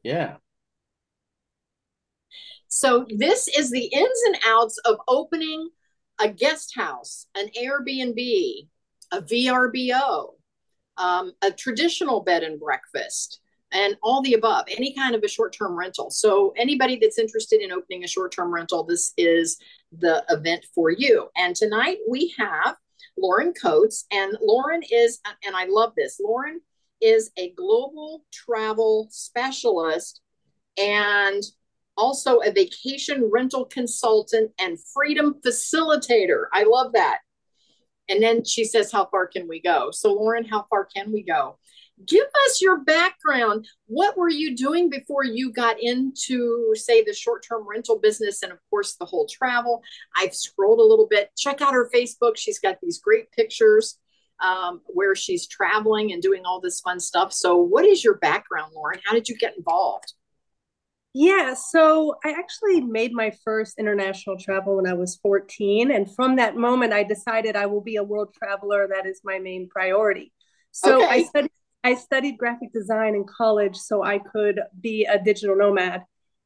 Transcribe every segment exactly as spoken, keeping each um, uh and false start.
Yeah. So this is the ins and outs of opening a guest house, an Airbnb, a V R B O, um, a traditional bed and breakfast, and all the above, any kind of a short term rental. So, anybody that's interested in opening a short term rental, this is the event for you. And tonight we have Lauren Coates, and Lauren is, and I love this, Lauren is a global travel specialist and also a vacation rental consultant and freedom facilitator. I love that. And then she says, how far can we go? So, Lauren, how far can we go? Give us your background. What were you doing before you got into, say, the short term rental business and, of course, the whole travel? I've scrolled a little bit. Check out her Facebook. She's got these great pictures um, where she's traveling and doing all this fun stuff. So, what is your background, Lauren? How did you get involved? Yeah, so I actually made my first international travel when I was fourteen. And from that moment, I decided I will be a world traveler. That is my main priority. So I Okay. studied I studied graphic design in college so I could be a digital nomad.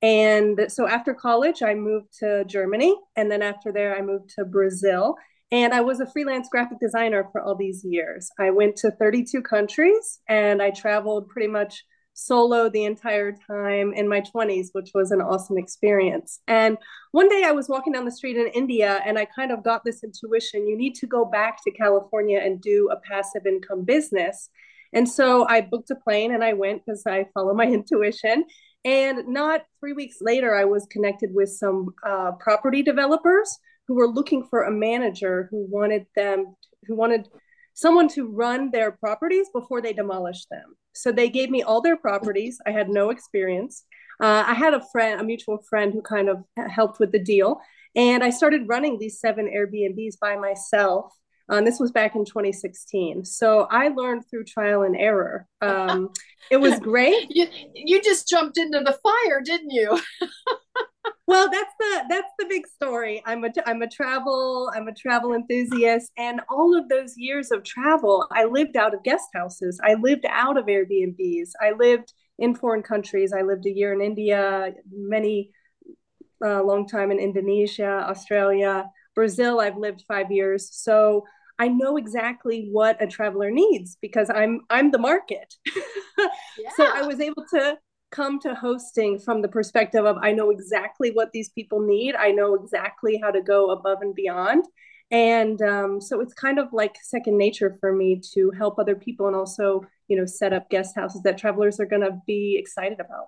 And so after college, I moved to Germany. And then after there, I moved to Brazil. And I was a freelance graphic designer for all these years. I went to thirty-two countries and I traveled pretty much solo the entire time in my twenties, which was an awesome experience. And one day I was walking down the street in India and I kind of got this intuition you need to go back to California and do a passive income business. And so I booked a plane and I went because I follow my intuition. And not three weeks later, I was connected with some uh, property developers who were looking for a manager who wanted them, who wanted someone to run their properties before they demolished them. So they gave me all their properties. I had no experience. Uh, I had a friend, a mutual friend who kind of helped with the deal. And I started running these seven Airbnbs by myself. Um, this was back in twenty sixteen. So I learned through trial and error. Um, it was great. you, you just jumped into the fire, didn't you? Well, that's the that's the big story. I'm a I'm a travel I'm a travel enthusiast, and all of those years of travel, I lived out of guest houses. I lived out of Airbnbs. I lived in foreign countries. I lived a year in India, many uh, long time in Indonesia, Australia, Brazil. I've lived five years, so I know exactly what a traveler needs because I'm I'm the market. So I Yeah. was able to come to hosting from the perspective of I know exactly what these people need. I know exactly how to go above and beyond. And um, so it's kind of like second nature for me to help other people and also, you know, set up guest houses that travelers are going to be excited about.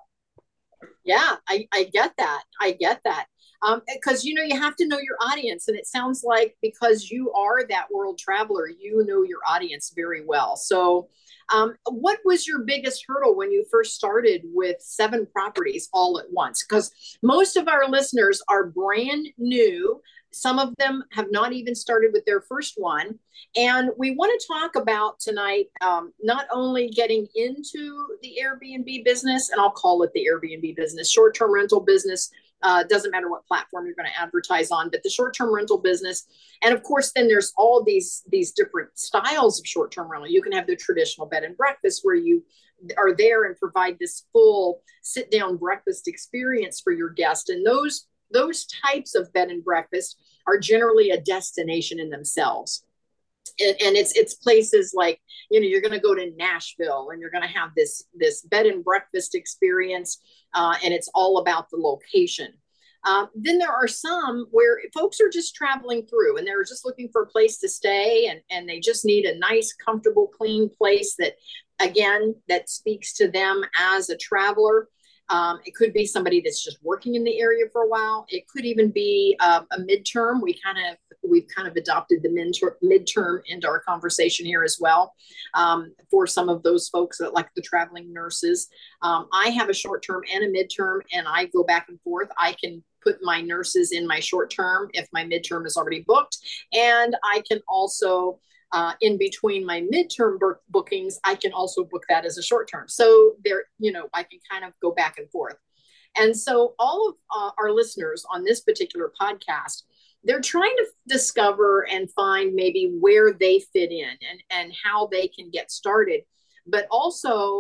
Yeah, I, I get that. I get that. Um, because you know you have to know your audience, and it sounds like because you are that world traveler, you know your audience very well. So, um, what was your biggest hurdle when you first started with seven properties all at once? Because most of our listeners are brand new. Some of them have not even started with their first one. And we want to talk about tonight um, not only getting into the Airbnb business, and I'll call it the Airbnb business, short term rental business. Uh, doesn't matter what platform you're going to advertise on, but the short term rental business. And of course, then there's all these these different styles of short term rental. You can have the traditional bed and breakfast where you are there and provide this full sit down breakfast experience for your guest. And those those types of bed and breakfast are generally a destination in themselves. And, and it's it's places like, you know, you're going to go to Nashville and you're going to have this this bed and breakfast experience, uh, and it's all about the location. Um, then there are some where folks are just traveling through and they're just looking for a place to stay, and and they just need a nice, comfortable, clean place that, again, that speaks to them as a traveler. Um, it could be somebody that's just working in the area for a while. It could even be uh, a midterm. We kind of we've kind of adopted the mentor, midterm into our conversation here as well, um, for some of those folks that like the traveling nurses. Um, I have a short term and a midterm, and I go back and forth. I can put my nurses in my short term if my midterm is already booked, and I can also uh, in between my midterm bookings, I can also book that as a short term. So there, you know, I can kind of go back and forth. And so all of uh, our listeners on this particular podcast, they're trying to discover and find maybe where they fit in and, and how they can get started. But also,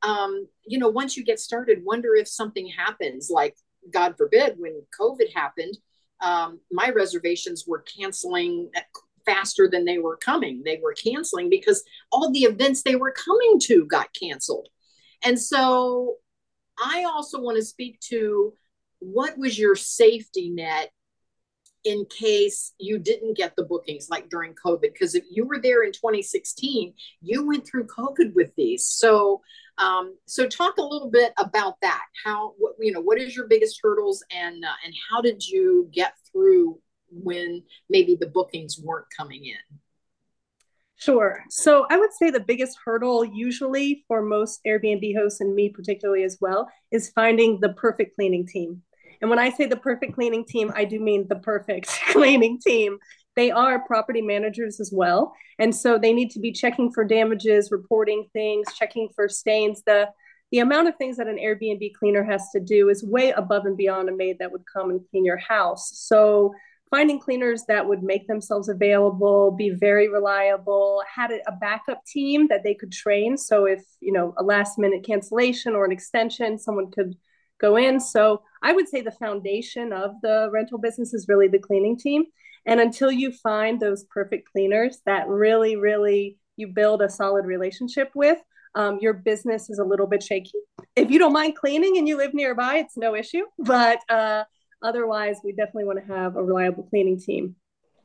um, you know, once you get started, wonder if something happens, like God forbid, when COVID happened, um, my reservations were canceling faster than they were coming. They were canceling because all the events they were coming to got canceled. And so I also want to speak to, what was your safety net in case you didn't get the bookings like during COVID? Because if you were there in twenty sixteen, you went through COVID with these. So, um, so talk a little bit about that. How, what, you know, what is your biggest hurdles, and uh, and how did you get through when maybe the bookings weren't coming in? Sure. So I would say the biggest hurdle, usually for most Airbnb hosts and me particularly as well, is finding the perfect cleaning team. And when I say the perfect cleaning team, I do mean the perfect cleaning team. They are property managers as well. And so they need to be checking for damages, reporting things, checking for stains. The the amount of things that an Airbnb cleaner has to do is way above and beyond a maid that would come and clean your house. So finding cleaners that would make themselves available, be very reliable, had a backup team that they could train. So if, you know, a last minute cancellation or an extension, someone could go in. So I would say the foundation of the rental business is really the cleaning team. And until you find those perfect cleaners that really, really you build a solid relationship with, um, your business is a little bit shaky. If you don't mind cleaning and you live nearby, it's no issue. But uh, otherwise, we definitely want to have a reliable cleaning team.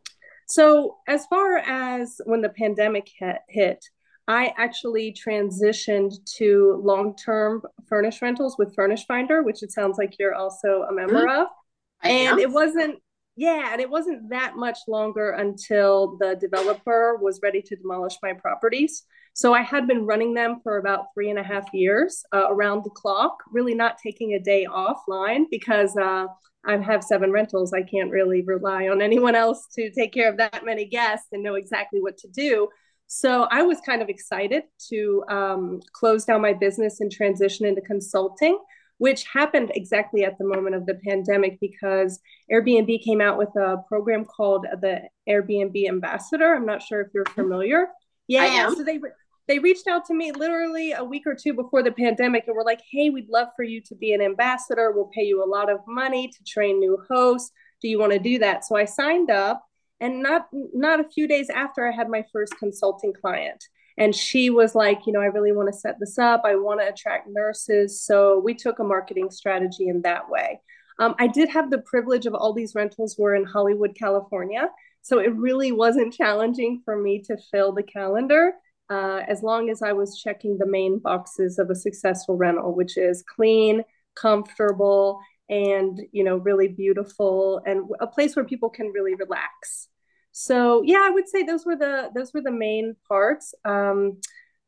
So as far as when the pandemic hit, I actually transitioned to long-term furnished rentals with Furnish Finder, which it sounds like you're also a member Mm, of. I And am. it wasn't, yeah, and it wasn't that much longer until the developer was ready to demolish my properties. So I had been running them for about three and a half years uh, around the clock, really not taking a day offline because uh, I have seven rentals. I can't really rely on anyone else to take care of that many guests and know exactly what to do. So I was kind of excited to um, close down my business and transition into consulting, which happened exactly at the moment of the pandemic because Airbnb came out with a program called the Airbnb Ambassador. I'm not sure if you're familiar. I Yeah, am. so they they reached out to me literally a week or two before the pandemic and were like, hey, we'd love for you to be an ambassador. We'll pay you a lot of money to train new hosts. Do you want to do that? So I signed up, and not not a few days after I had my first consulting client. And she was like, you know, I really want to set this up. I want to attract nurses. So we took a marketing strategy in that way. Um, I did have the privilege of all these rentals were in Hollywood, California. So it really wasn't challenging for me to fill the calendar uh, as long as I was checking the main boxes of a successful rental, which is clean, comfortable, and, you know, really beautiful and a place where people can really relax. So yeah, I would say those were the those were the main parts. Um,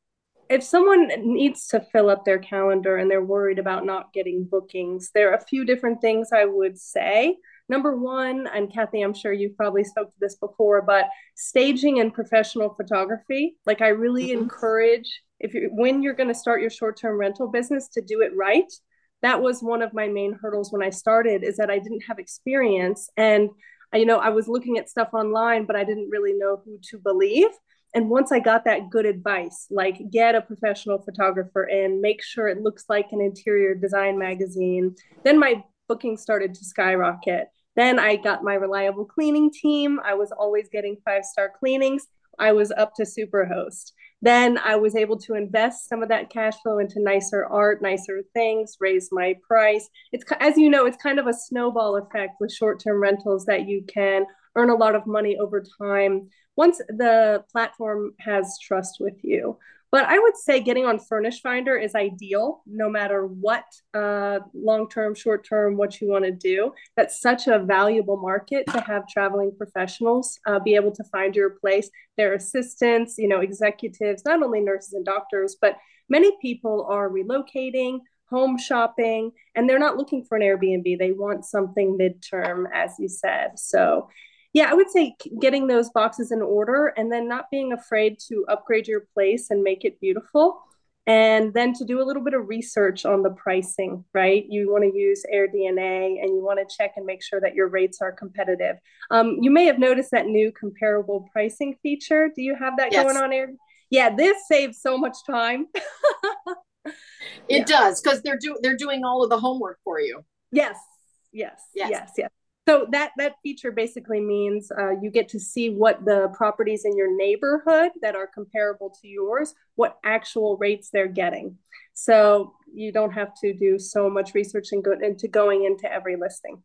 if someone needs to fill up their calendar and they're worried about not getting bookings, there are a few different things I would say. Number one, and Kathy, I'm sure you've probably spoke to this before, but staging and professional photography. Like I really Mhm. encourage if you when you're going to start your short-term rental business to do it right. That was one of my main hurdles when I started is that I didn't have experience and you know, I was looking at stuff online, but I didn't really know who to believe. And once I got that good advice, like get a professional photographer in, make sure it looks like an interior design magazine, then my booking started to skyrocket. Then I got my reliable cleaning team. I was always getting five star cleanings. I was up to Superhost. Then I was able to invest some of that cash flow into nicer art, nicer things, raise my price. It's, as you know, it's kind of a snowball effect with short-term rentals that you can earn a lot of money over time once the platform has trust with you. But I would say getting on Furnish Finder is ideal no matter what uh, long term, short term, what you want to do. That's such a valuable market to have traveling professionals uh, be able to find your place. Their assistants, you know, executives, not only nurses and doctors, but many people are relocating, home shopping, and they're not looking for an Airbnb. They want something midterm, as you said. So yeah, I would say getting those boxes in order and then not being afraid to upgrade your place and make it beautiful. And then to do a little bit of research on the pricing, right? You want to use AirDNA and you want to check and make sure that your rates are competitive. Um, you may have noticed that new comparable pricing feature. Do you have that going Yes. on, Air? Yeah, this saves so much time. It Yeah. does, because they're do they're doing all of the homework for you. Yes, yes, Yes. yes, yes. So that that feature basically means uh, you get to see what the properties in your neighborhood that are comparable to yours, what actual rates they're getting. So you don't have to do so much research and go into going into every listing.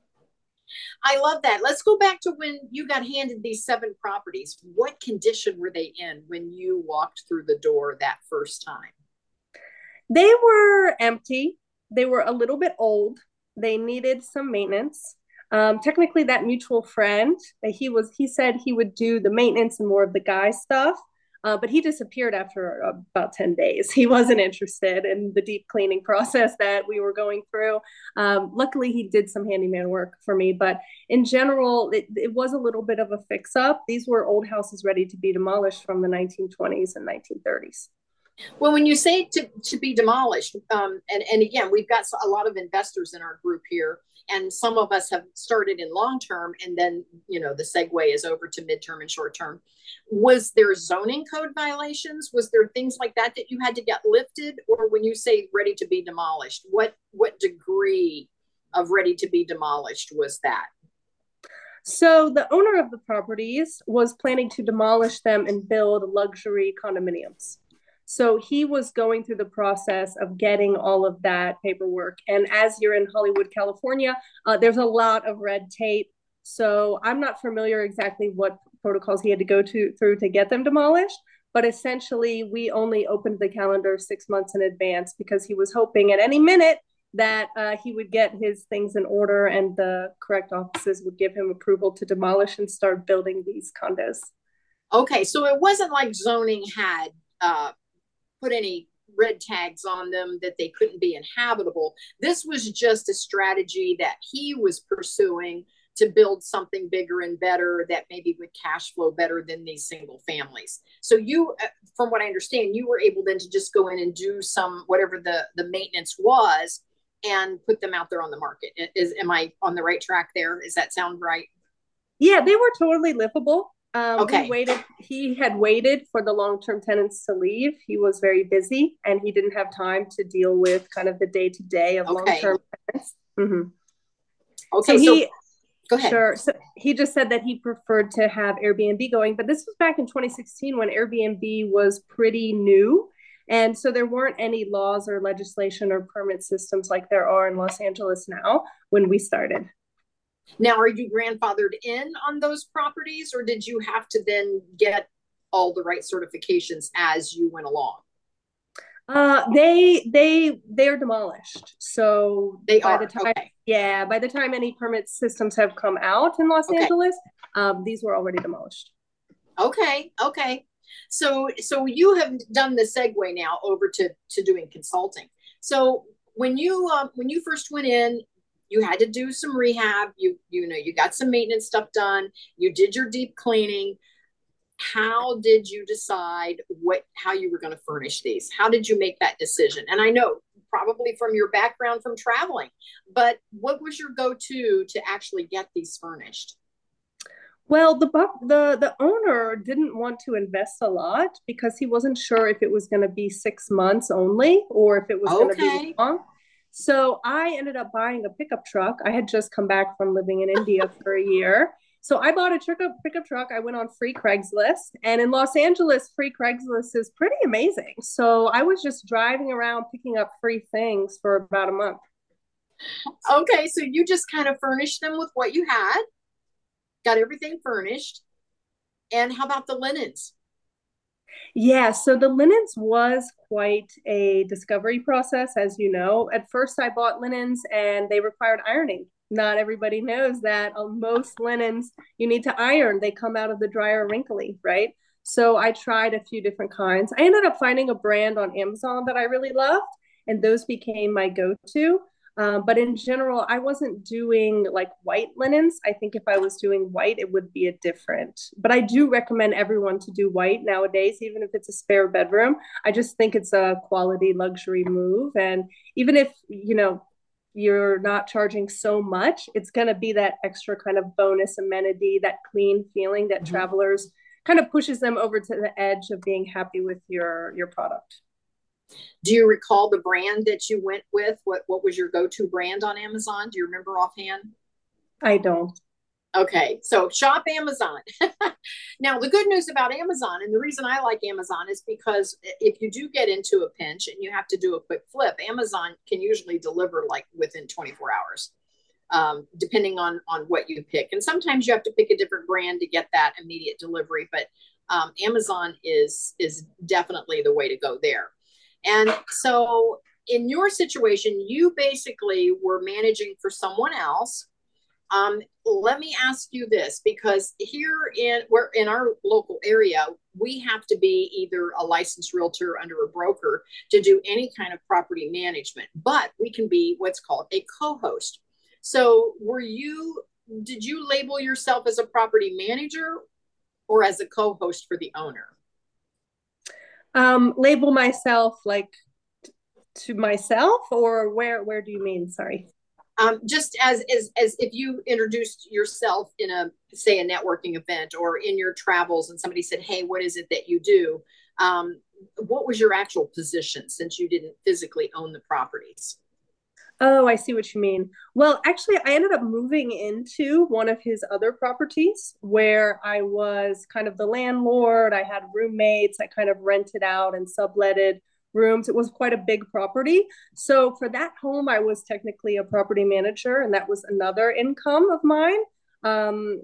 I love that. Let's go back to when you got handed these seven properties. What condition were they in when you walked through the door that first time? They were empty. They were a little bit old. They needed some maintenance. Um, technically, that mutual friend, uh, he was he said he would do the maintenance and more of the guy stuff, uh, but he disappeared after about ten days. He wasn't interested in the deep cleaning process that we were going through. Um, luckily, he did some handyman work for me, but in general, it, it was a little bit of a fix up. These were old houses ready to be demolished from the nineteen twenties and nineteen thirties. Well, when you say to, to be demolished, um, and, and again, we've got a lot of investors in our group here, and some of us have started in long term, and then, you know, the segue is over to midterm and short term. Was there zoning code violations? Was there things like that that you had to get lifted? Or when you say ready to be demolished, what what degree of ready to be demolished was that? So the owner of the properties was planning to demolish them and build luxury condominiums. So he was going through the process of getting all of that paperwork. And as you're in Hollywood, California, uh, there's a lot of red tape. So I'm not familiar exactly what protocols he had to go to through to get them demolished. But essentially, we only opened the calendar six months in advance because he was hoping at any minute that uh, he would get his things in order and the correct offices would give him approval to demolish and start building these condos. Okay, so it wasn't like zoning had uh, put any red tags on them that they couldn't be inhabitable. This was just a strategy that he was pursuing to build something bigger and better that maybe would cash flow better than these single families. So you, uh, from what I understand, you were able then to just go in and do some whatever the the maintenance was and put them out there on the market. Is am I on the right track there? Does that sound right? Yeah, they were totally livable. Um, we Okay. waited, he had waited for the long term tenants to leave. He was very busy and he didn't have time to deal with kind of the day to day of long Okay. term tenants. Mm-hmm. Okay. So So he, go ahead. sure. So he just said that he preferred to have Airbnb going, but this was back in twenty sixteen when Airbnb was pretty new. And so there weren't any laws or legislation or permit systems like there are in Los Angeles now when we started. Now, are you grandfathered in on those properties, or did you have to then get all the right certifications as you went along? Uh, they they they're demolished. So They by the are. time, Okay. yeah, by the time any permit systems have come out in Los Okay. Angeles, um, these were already demolished. Okay. Okay. So, so you have done the segue now over to to doing consulting. So when you um, when you first went in, you had to do some rehab. You you know you got some maintenance stuff done. You did your deep cleaning. How did you decide what how you were going to furnish these? How did you make that decision? And I know probably from your background from traveling, but what was your go-to to actually get these furnished? Well, the the the owner didn't want to invest a lot because he wasn't sure if it was going to be six months only or if it was going to be Okay. long. So I ended up buying a pickup truck. I had just come back from living in India for a year. So I bought a pickup pickup truck. I went on free Craigslist, and in Los Angeles, free Craigslist is pretty amazing. So I was just driving around picking up free things for about a month. Okay, so you just kind of furnished them with what you had, got everything furnished. And how about the linens? Yeah, so the linens was quite a discovery process, as you know. At first, I bought linens and they required ironing. Not everybody knows that on most linens you need to iron. They come out of the dryer wrinkly, right? So I tried a few different kinds. I ended up finding a brand on Amazon that I really loved, and those became my go-to. Um, but in general, I wasn't doing like white linens. I think if I was doing white, it would be a different. But I do recommend everyone to do white nowadays, even if it's a spare bedroom. I just think it's a quality luxury move. And even if, you know, you're not charging so much, it's going to be that extra kind of bonus amenity, that clean feeling that Mm-hmm. travelers kind of pushes them over to the edge of being happy with your your product. Do you recall the brand that you went with? What what was your go-to brand on Amazon? Do you remember offhand? I don't. Okay, so shop Amazon. Now, the good news about Amazon, and the reason I like Amazon is because if you do get into a pinch and you have to do a quick flip, Amazon can usually deliver like within twenty-four hours, um, depending on on what you pick. And sometimes you have to pick a different brand to get that immediate delivery, but um, Amazon is is definitely the way to go there. And so, in your situation, you basically were managing for someone else. Um, let me ask you this, because here in we're in our local area, we have to be either a licensed realtor under a broker to do any kind of property management, but we can be what's called a co-host. So were you, did you label yourself as a property manager or as a co-host for the owner? Um, label myself like t- to myself, or where where do you mean? Sorry. Um, just as, as as if you introduced yourself in a, say, a networking event or in your travels, and somebody said, "Hey, what is it that you do?" Um, what was your actual position, since you didn't physically own the properties? Oh, I see what you mean. Well, actually, I ended up moving into one of his other properties where I was kind of the landlord. I had roommates. I kind of rented out and subletted rooms. It was quite a big property. So for that home, I was technically a property manager, and that was another income of mine. Um,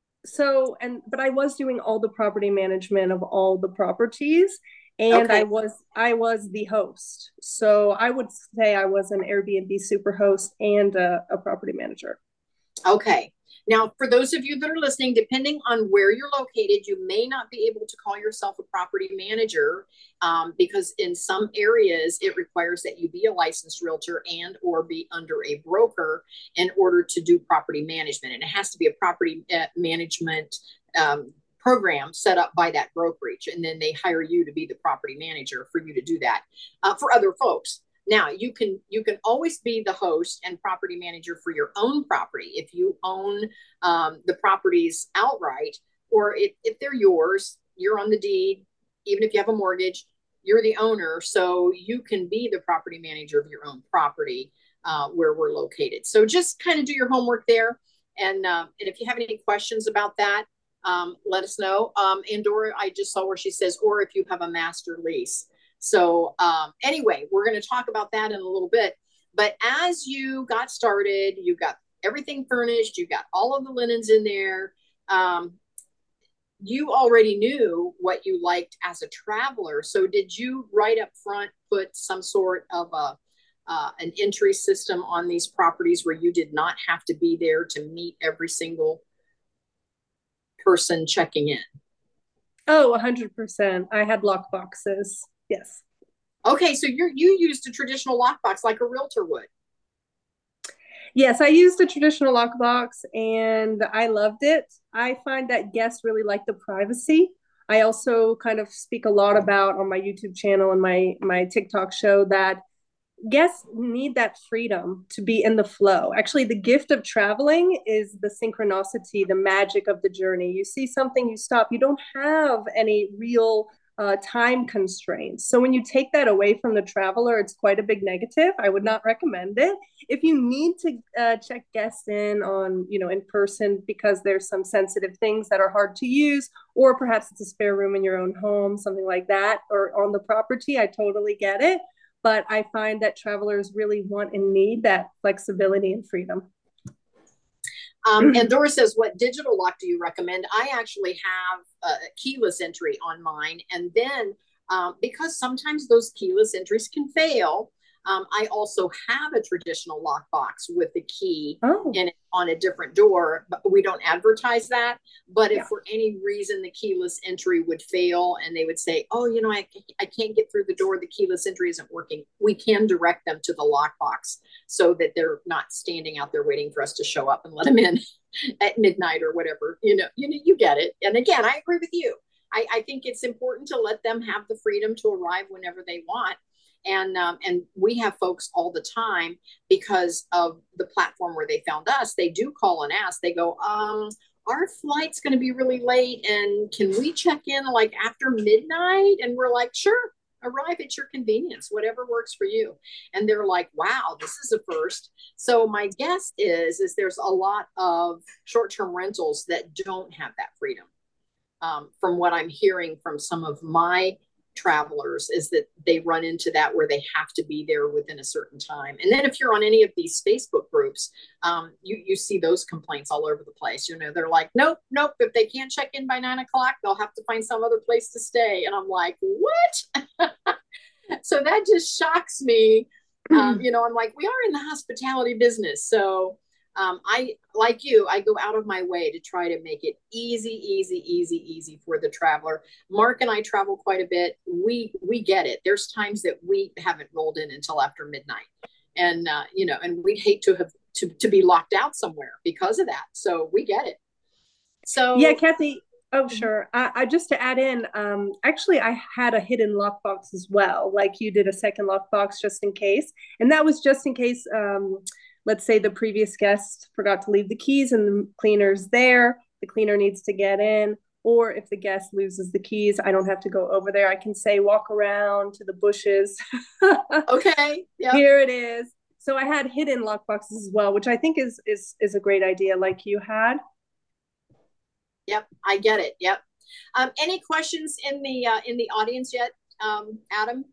so and but I was doing all the property management of all the properties, and I Okay. was I was the host. So I would say I was an Airbnb super host and a, a property manager. Okay. Now, for those of you that are listening, depending on where you're located, you may not be able to call yourself a property manager, um, because in some areas it requires that you be a licensed realtor and or be under a broker in order to do property management. And it has to be a property uh, management um, program set up by that brokerage. And then they hire you to be the property manager for you to do that uh, for other folks. Now you can you can always be the host and property manager for your own property if you own um, the properties outright, or if, if they're yours, you're on the deed. Even if you have a mortgage, you're the owner, so you can be the property manager of your own property uh, where we're located. So just kind of do your homework there, and uh, and if you have any questions about that, um, let us know. Um, Andorra, I just saw where she says, or if you have a master lease. So um, anyway, we're going to talk about that in a little bit. But as you got started, you got everything furnished, you got all of the linens in there. Um, you already knew what you liked as a traveler. So did you right up front put some sort of a uh, an entry system on these properties where you did not have to be there to meet every single person checking in? Oh, one hundred percent. I had lock boxes. Yes. Okay, so you you used a traditional lockbox like a realtor would. Yes, I used a traditional lockbox and I loved it. I find that guests really like the privacy. I also kind of speak a lot about on my YouTube channel and my my TikTok show that guests need that freedom to be in the flow. Actually, the gift of traveling is the synchronicity, the magic of the journey. You see something, you stop. You don't have any real uh, time constraints. So when you take that away from the traveler, it's quite a big negative. I would not recommend it. If you need to uh, check guests in on, you know, in person because there's some sensitive things that are hard to use, or perhaps it's a spare room in your own home, something like that, or on the property, I totally get it. But I find that travelers really want and need that flexibility and freedom. Um, and Dora says, what digital lock do you recommend? I actually have a keyless entry on mine. And then um, because sometimes those keyless entries can fail, um, I also have a traditional lockbox with the key Oh, in it on a different door, but we don't advertise that. But if yeah. for any reason the keyless entry would fail and they would say, oh, you know, I, I can't get through the door, the keyless entry isn't working, we can direct them to the lockbox so that they're not standing out there waiting for us to show up and let them in at midnight or whatever. You know, you know, you get it. And again, I agree with you. I, I think it's important to let them have the freedom to arrive whenever they want. And um, and we have folks all the time because of the platform where they found us. They do call and ask. They go, um, our flight's going to be really late, and can we check in like after midnight? And we're like, sure. arrive at your convenience, whatever works for you. And they're like, wow, this is a first. So my guess is, is there's a lot of short-term rentals that don't have that freedom. Um, from what I'm hearing from some of my travelers is that they run into that where they have to be there within a certain time. And then if you're on any of these Facebook groups, um, you, you see those complaints all over the place. You know, they're like, nope, nope. If they can't check in by nine o'clock, they'll have to find some other place to stay. And I'm like, what? So that just shocks me. Um, you know, I'm like, we are in the hospitality business. So um, I, like you, I go out of my way to try to make it easy, easy, easy, easy for the traveler. Mark and I travel quite a bit. We, we get it. There's times that we haven't rolled in until after midnight, and, uh, you know, and we'd hate to have to, to be locked out somewhere because of that. So we get it. So yeah, Kathy. Oh, sure. I, I just to add in, um, actually, I had a hidden lockbox as well. Like you did a second lockbox just in case, and that was just in case. Um, let's say the previous guest forgot to leave the keys and the cleaner's there. The cleaner needs to get in, or if the guest loses the keys, I don't have to go over there. I can say walk around to the bushes. Okay. Yep. Here it is. So I had hidden lockboxes as well, which I think is is is a great idea, like you had. Yep, I get it. Yep. Um, any questions in the uh, in the audience yet, um, Adam?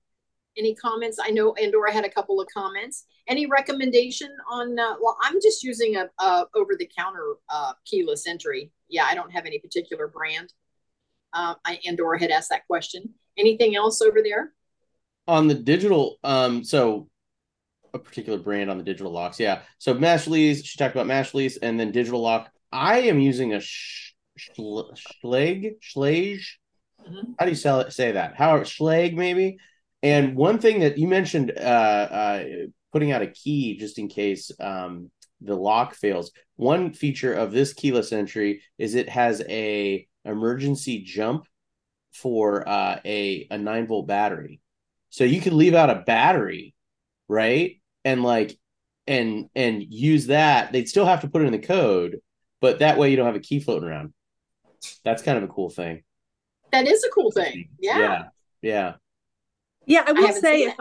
Any comments? I know Andorra had a couple of comments. Any recommendation on? Uh, well, I'm just using a, a over the counter uh, keyless entry. Yeah, I don't have any particular brand. Uh, I Andorra had asked that question. Anything else over there? On the digital, um, so a particular brand on the digital locks. Yeah. So Mash Lease, she talked about Mash Lease, and then digital lock. I am using a sh- Schlage, Schlage. Mm-hmm. How do you sell it, say that? How Schlage maybe? And one thing that you mentioned, uh, uh, putting out a key just in case um, the lock fails. One feature of this keyless entry is it has a emergency jump for uh, a a nine volt battery, so you can leave out a battery, right? And like, and and use that. They'd still have to put it in the code, but that way you don't have a key floating around. That's kind of a cool thing. That is a cool thing. Yeah. Yeah. Yeah. Yeah, I will I say if,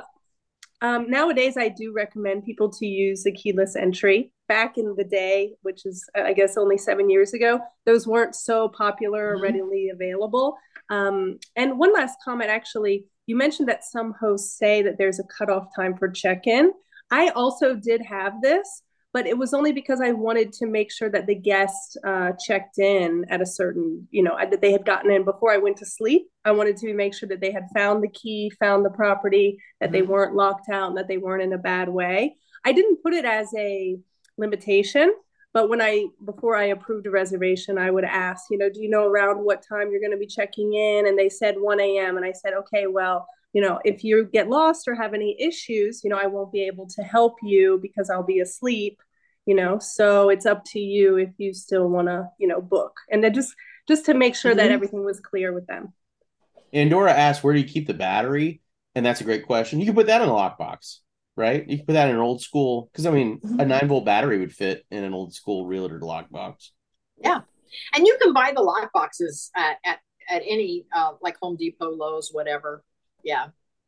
um, nowadays I do recommend people to use the keyless entry. Back in the day, which is I guess only seven years ago, those weren't so popular or mm-hmm. readily available. Um, and one last comment, actually, you mentioned that some hosts say that there's a cutoff time for check-in. I also did have this, but it was only because I wanted to make sure that the guests uh, checked in at a certain, you know, that they had gotten in before I went to sleep. I wanted to make sure that they had found the key, found the property, that mm-hmm. they weren't locked out, and that they weren't in a bad way. I didn't put it as a limitation, but when I, before I approved a reservation, I would ask, you know, do you know around what time you're going to be checking in? And they said one a.m. And I said, okay, well, you know, if you get lost or have any issues, you know, I won't be able to help you because I'll be asleep, you know, so it's up to you if you still want to, you know, book. And then just, just to make sure mm-hmm. that everything was clear with them. Andorra asked, where do you keep the battery? And that's a great question. You can put that in a lockbox, right? You can put that in an old school, because I mean, mm-hmm. a nine volt battery would fit in an old school realtor lockbox. Yeah. And you can buy the lockboxes at, at, at any, uh, like Home Depot, Lowe's, whatever. Yeah.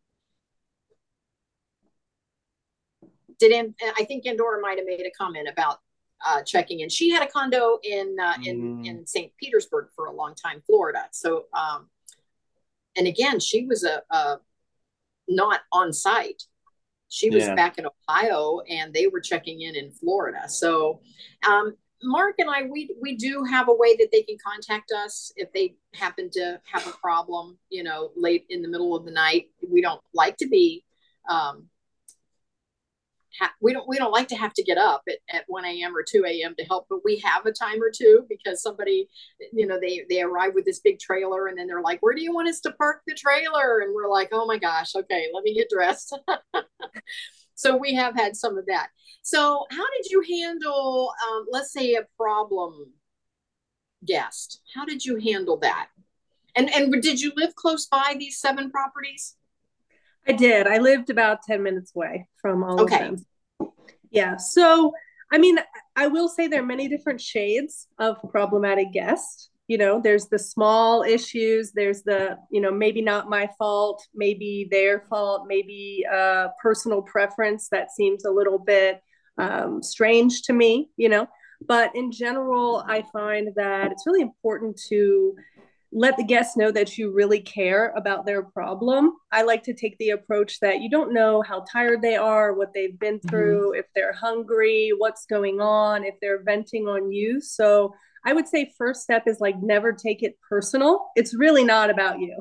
Did in, I think Andorra might have made a comment about uh, checking in. She had a condo in uh, in mm. in Saint Petersburg for a long time, Florida. So, um, and again, she was a, a not on site. She was yeah. back in Ohio, and they were checking in in Florida. So, um, Mark and I, we we do have a way that they can contact us if they happen to have a problem, you know, late in the middle of the night. We don't like to be, um, ha- we don't we don't like to have to get up at, at one a.m. or two a.m. to help, but we have a time or two because somebody, you know, they they arrive with this big trailer and then they're like, where do you want us to park the trailer? And we're like, oh my gosh, okay, let me get dressed. So we have had some of that. So how did you handle, um, let's say, a problem guest? How did you handle that? And and did you live close by these seven properties? I did. I lived about ten minutes away from all okay. of them. Yeah. So, I mean, I will say there are many different shades of problematic guests. You know, there's the small issues, there's the, you know, maybe not my fault, maybe their fault, maybe a personal preference that seems a little bit um, strange to me, you know. But in general, I find that it's really important to let the guests know that you really care about their problem. I like to take the approach that you don't know how tired they are, what they've been through, mm-hmm. if they're hungry, what's going on, if they're venting on you. So I would say first step is like never take it personal. It's really not about you,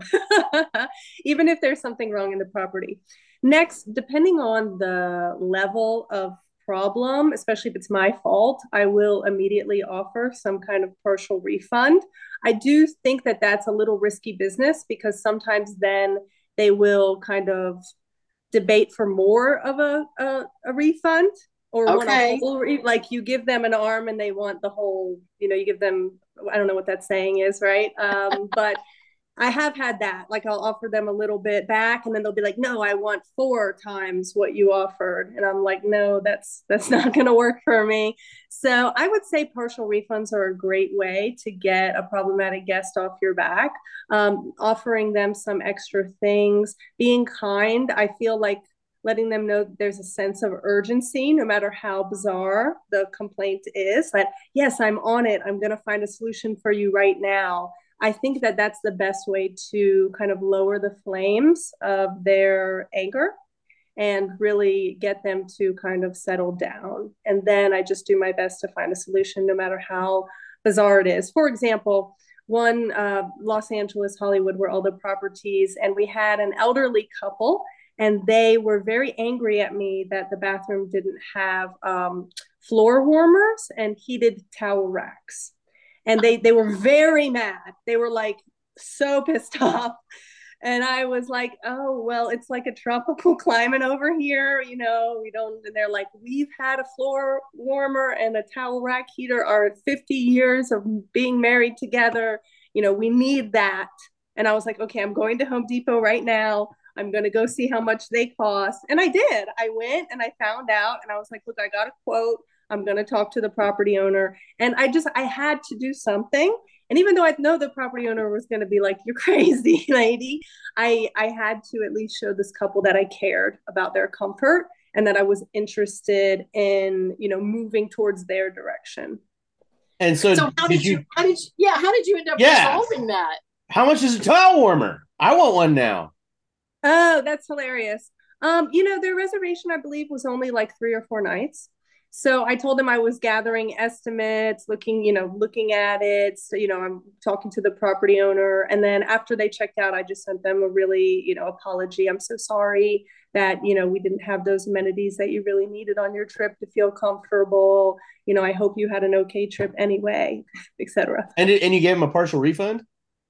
even if there's something wrong in the property. Next, depending on the level of problem, especially if it's my fault, I will immediately offer some kind of partial refund. I do think that that's a little risky business because sometimes then they will kind of debate for more of a, a, a refund or okay. want a whole, re- like you give them an arm and they want the whole, you know, you give them, I don't know what that saying is, right? Um, but I have had that. Like I'll offer them a little bit back and then they'll be like, no, I want four times what you offered. And I'm like, no, that's that's not going to work for me. So I would say partial refunds are a great way to get a problematic guest off your back. Um, offering them some extra things, being kind. I feel like letting them know there's a sense of urgency, no matter how bizarre the complaint is, that yes, I'm on it. I'm going to find a solution for you right now. I think that that's the best way to kind of lower the flames of their anger and really get them to kind of settle down. And then I just do my best to find a solution, no matter how bizarre it is. For example, one uh, Los Angeles, Hollywood, were all the properties, and we had an elderly couple, and they were very angry at me that the bathroom didn't have um, floor warmers and heated towel racks. And they, they were very mad. They were like so pissed off. And I was like, oh, well, it's like a tropical climate over here. You know, we don't, and they're like, we've had a floor warmer and a towel rack heater our fifty years of being married together. You know, we need that. And I was like, okay, I'm going to Home Depot right now. I'm going to go see how much they cost. And I did. I went and I found out and I was like, look, I got a quote. I'm going to talk to the property owner. And I just, I had to do something. And even though I know the property owner was going to be like, you're crazy, lady, I, I had to at least show this couple that I cared about their comfort and that I was interested in, you know, moving towards their direction. And so, so how did, did you, you, how did you, yeah, how did you end up yeah. resolving that? How much is a towel warmer? I want one now. Oh, that's hilarious. Um, you know, their reservation, I believe, was only like three or four nights. So I told them I was gathering estimates, looking, you know, looking at it. So, you know, I'm talking to the property owner. And then after they checked out, I just sent them a really, you know, apology. I'm so sorry that, you know, we didn't have those amenities that you really needed on your trip to feel comfortable. You know, I hope you had an okay trip anyway, et cetera. And, and you gave them a partial refund?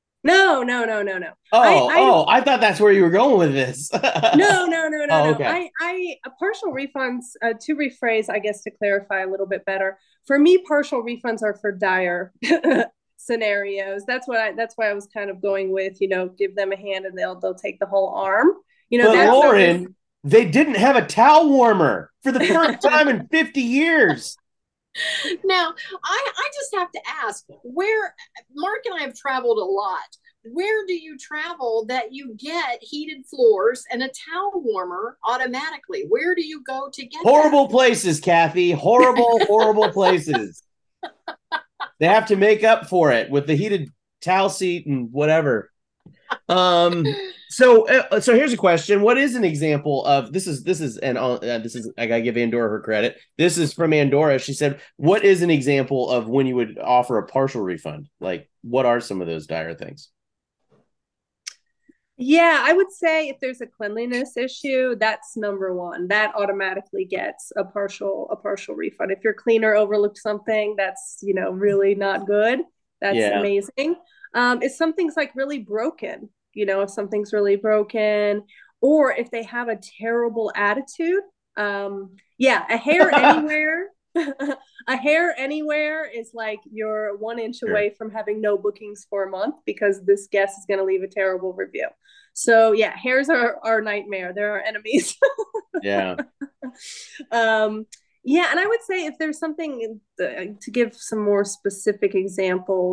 No, no, no, no, no. Oh, I, I, oh, I thought that's where you were going with this. no, no, no, no, oh, no. Okay. I, I, a partial refunds, uh, to rephrase, I guess, to clarify a little bit better. For me, partial refunds are for dire scenarios. That's what I, that's why I was kind of going with, you know, give them a hand and they'll, they'll take the whole arm. You know, but that's Lauren, was... they didn't have a towel warmer for the first time in fifty years. Now, I, I just have to ask, where Mark and I have traveled a lot. Where do you travel that you get heated floors and a towel warmer automatically? Where do you go to get horrible that? places, Kathy? Horrible, horrible places. They have to make up for it with the heated towel seat and whatever. Um. So, uh, so here's a question: what is an example of this? Is this is and uh, this is I gotta give Andorra her credit. This is from Andorra. She said, "What is an example of when you would offer a partial refund? Like, what are some of those dire things?" Yeah, I would say if there's a cleanliness issue, that's number one. That automatically gets a partial a partial refund. If your cleaner overlooked something that's, you know, really not good, that's yeah. amazing. Um, if something's like really broken, you know, if something's really broken, or if they have a terrible attitude, um, yeah, a hair anywhere, a hair anywhere is like you're one inch sure. away from having no bookings for a month because this guest is going to leave a terrible review. So yeah, hairs are our nightmare. They're our enemies. yeah. Um, yeah, and I would say if there's something to give some more specific examples,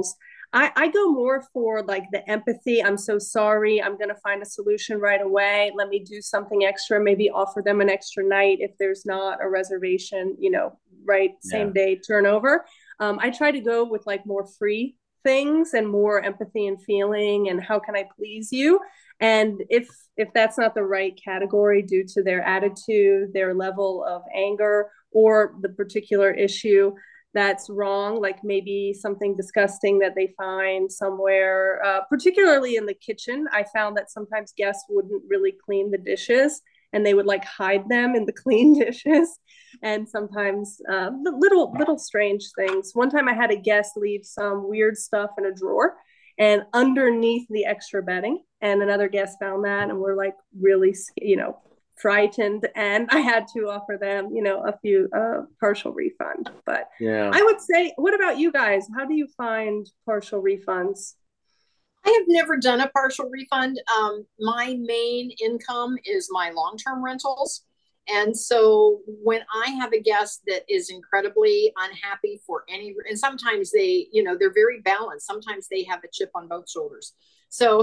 I, I go more for like the empathy. I'm so sorry. I'm going to find a solution right away. Let me do something extra, maybe offer them an extra night if there's not a reservation, you know, right, same Yeah. day turnover. Um, I try to go with like more free things and more empathy and feeling and how can I please you? And if if that's not the right category due to their attitude, their level of anger, or the particular issue, that's wrong, like maybe something disgusting that they find somewhere, uh, particularly in the kitchen. I found that sometimes guests wouldn't really clean the dishes and they would like hide them in the clean dishes. And sometimes uh, little, little strange things. One time I had a guest leave some weird stuff in a drawer and underneath the extra bedding. And another guest found that and we're like really, you know, frightened, and I had to offer them, you know, a few uh, partial refund. But Yeah. I would say, what about you guys? How do you find partial refunds? I have never done a partial refund. Um, my main income is my long-term rentals. And so when I have a guest that is incredibly unhappy for any, and sometimes they, you know, they're very balanced. Sometimes they have a chip on both shoulders. So,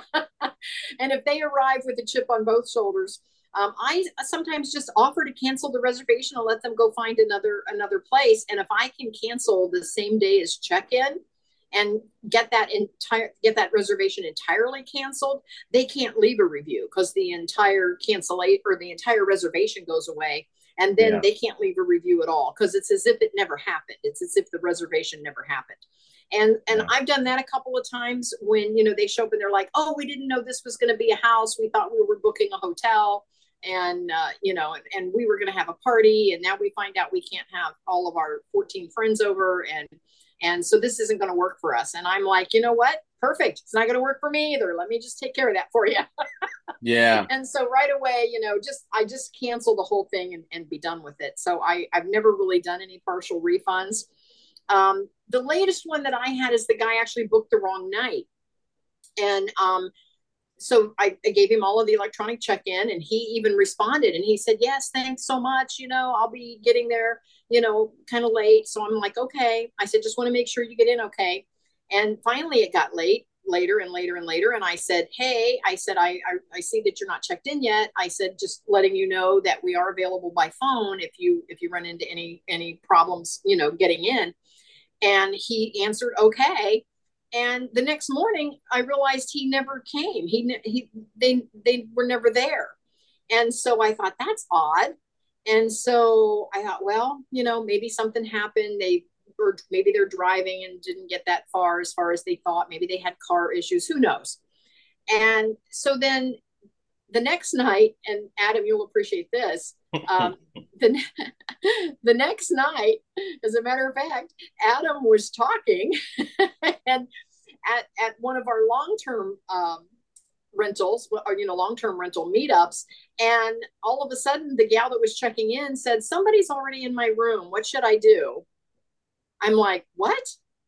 and if they arrive with a chip on both shoulders, um, I sometimes just offer to cancel the reservation and let them go find another another place. And if I can cancel the same day as check-in and get that entire get that reservation entirely canceled, they can't leave a review because the entire cancellation or the entire reservation goes away, and then yeah. they can't leave a review at all because it's as if it never happened. It's as if the reservation never happened. And and yeah. I've done that a couple of times when, you know, they show up and they're like, oh, we didn't know this was going to be a house. We thought we were booking a hotel, and uh, you know, and, and we were going to have a party, and now we find out we can't have all of our fourteen friends over, and and so this isn't going to work for us. And I'm like, you know what? Perfect. It's not going to work for me either. Let me just take care of that for you. Yeah. And so right away, you know, just I just cancel the whole thing and, and be done with it. So I I've never really done any partial refunds. Um, the latest one that I had is the guy actually booked the wrong night. And um, so I, I gave him all of the electronic check-in, and he even responded and he said, yes, thanks so much. You know, I'll be getting there, you know, kind of late. So I'm like, okay. I said, just want to make sure you get in okay. And finally it got late, later and later and later. And I said, hey, I said, I, I, I see that you're not checked in yet. I said, just letting you know that we are available by phone if you, if you run into any, any problems, you know, getting in. And he answered, okay. And the next morning, I realized he never came. He, he, they, they were never there. And so I thought, that's odd. And so I thought, well, you know, maybe something happened. They or maybe they're driving and didn't get that far as far as they thought. Maybe they had car issues. Who knows? And so then the next night, and Adam, you'll appreciate this. Um, the, the next night, as a matter of fact, Adam was talking and at, at one of our long-term um, rentals, or, you know, long-term rental meetups. And all of a sudden the gal that was checking in said, somebody's already in my room. What should I do? I'm like, what?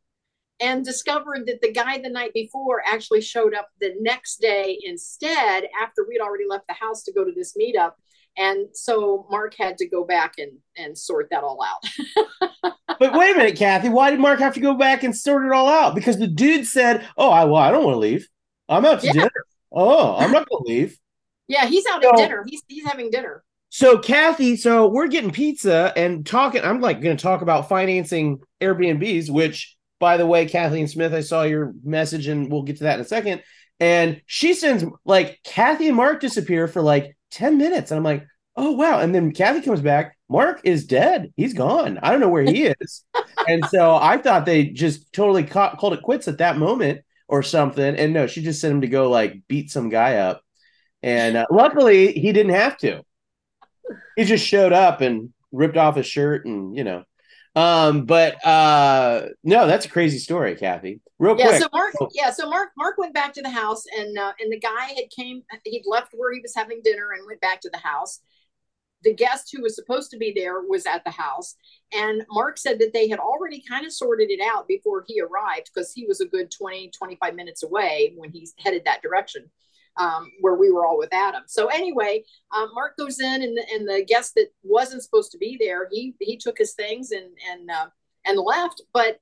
And discovered that the guy the night before actually showed up the next day instead, after we'd already left the house to go to this meetup. And so Mark had to go back and, and sort that all out. But wait a minute, Kathy, why did Mark have to go back and sort it all out? Because the dude said, oh, I, well, I don't want to leave. I'm out to yeah. dinner. Oh, I'm not going to leave. Yeah, he's out so, at dinner. He's, he's having dinner. So Kathy, so we're getting pizza and talking. I'm like going to talk about financing Airbnbs, which, by the way, Kathleen Smith, I saw your message and we'll get to that in a second. And she sends like Kathy and Mark disappear for like ten minutes. And I'm like, oh, wow. And then Kathy comes back. Mark is dead. He's gone. I don't know where he is. And so I thought they just totally ca- called it quits at that moment or something. And no, she just sent him to go like beat some guy up. And uh, luckily he didn't have to. He just showed up and ripped off his shirt and, you know, um, but uh, no, that's a crazy story, Kathy. Real yeah, quick. So Mark, yeah, so Mark, Mark went back to the house, and uh, and the guy had came, he'd left where he was having dinner and went back to the house. The guest who was supposed to be there was at the house, and Mark said that they had already kind of sorted it out before he arrived because he was a good twenty, twenty-five minutes away when he headed that direction. Um, where we were all with Adam. So anyway, um, Mark goes in, and the, and the guest that wasn't supposed to be there, he he took his things and and uh, and left. But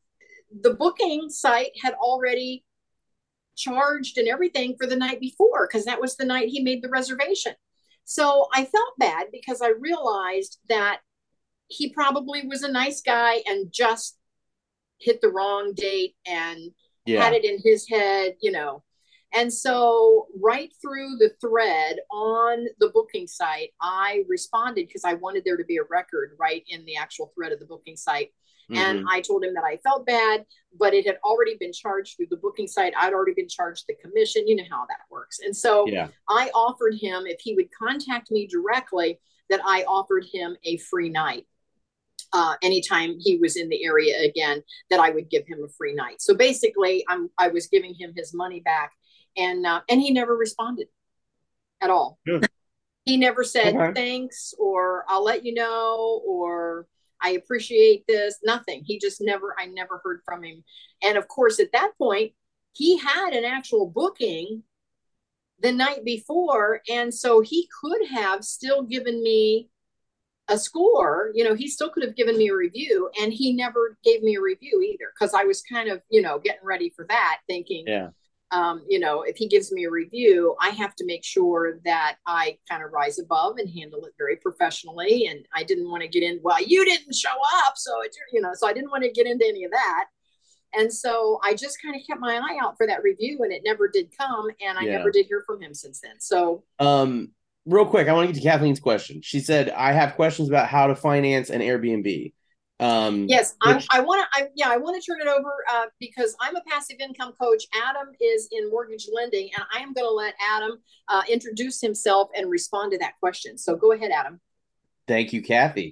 the booking site had already charged and everything for the night before, because that was the night he made the reservation. So I felt bad because I realized that he probably was a nice guy and just hit the wrong date and Yeah. had it in his head, you know. And so right through the thread on the booking site, I responded because I wanted there to be a record right in the actual thread of the booking site. Mm-hmm. And I told him that I felt bad, but it had already been charged through the booking site. I'd already been charged the commission. You know how that works. And so yeah. I offered him, if he would contact me directly, that I offered him a free night. Uh, anytime he was in the area again, that I would give him a free night. So basically, I'm I was giving him his money back, and uh, and he never responded at all. Good. He never said okay. thanks, or I'll let you know, or I appreciate this. Nothing. He just never. I never heard from him. And of course, at that point, he had an actual booking the night before, and so he could have still given me a score. You know, he still could have given me a review, and he never gave me a review either, because I was kind of, you know, getting ready for that, thinking, yeah. um, you know, if he gives me a review, I have to make sure that I kind of rise above and handle it very professionally. And I didn't want to get in, well, you didn't show up, so it's, you know, so I didn't want to get into any of that. And so I just kind of kept my eye out for that review, and it never did come, and I yeah. never did hear from him since then. So, um. Real quick, I want to get to Kathleen's question. She said, I have questions about how to finance an Airbnb. Um, yes, which... I, I want to, I, yeah, I want to turn it over uh, because I'm a passive income coach. Adam is in mortgage lending, and I am going to let Adam uh, introduce himself and respond to that question. So go ahead, Adam. Thank you, Kathy.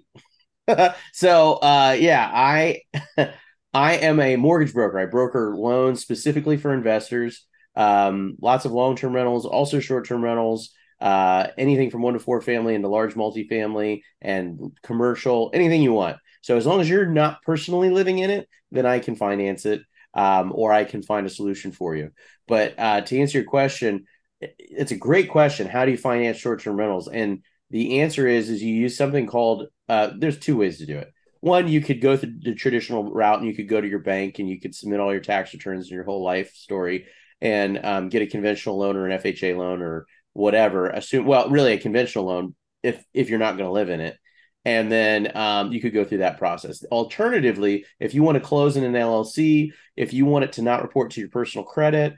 so, uh, yeah, I, I am a mortgage broker. I broker loans specifically for investors, um, lots of long-term rentals, also short-term rentals. Uh, anything from one to four family into large multifamily and commercial, anything you want. So as long as you're not personally living in it, then I can finance it, um, or I can find a solution for you. But uh, to answer your question, it's a great question. How do you finance short-term rentals? And the answer is, is you use something called, uh, there's two ways to do it. One, you could go through the traditional route, and you could go to your bank and you could submit all your tax returns and your whole life story and um, get a conventional loan or an F H A loan or whatever, assume, well, really a conventional loan if if you're not going to live in it. And then um, you could go through that process. Alternatively, if you want to close in an L L C, if you want it to not report to your personal credit,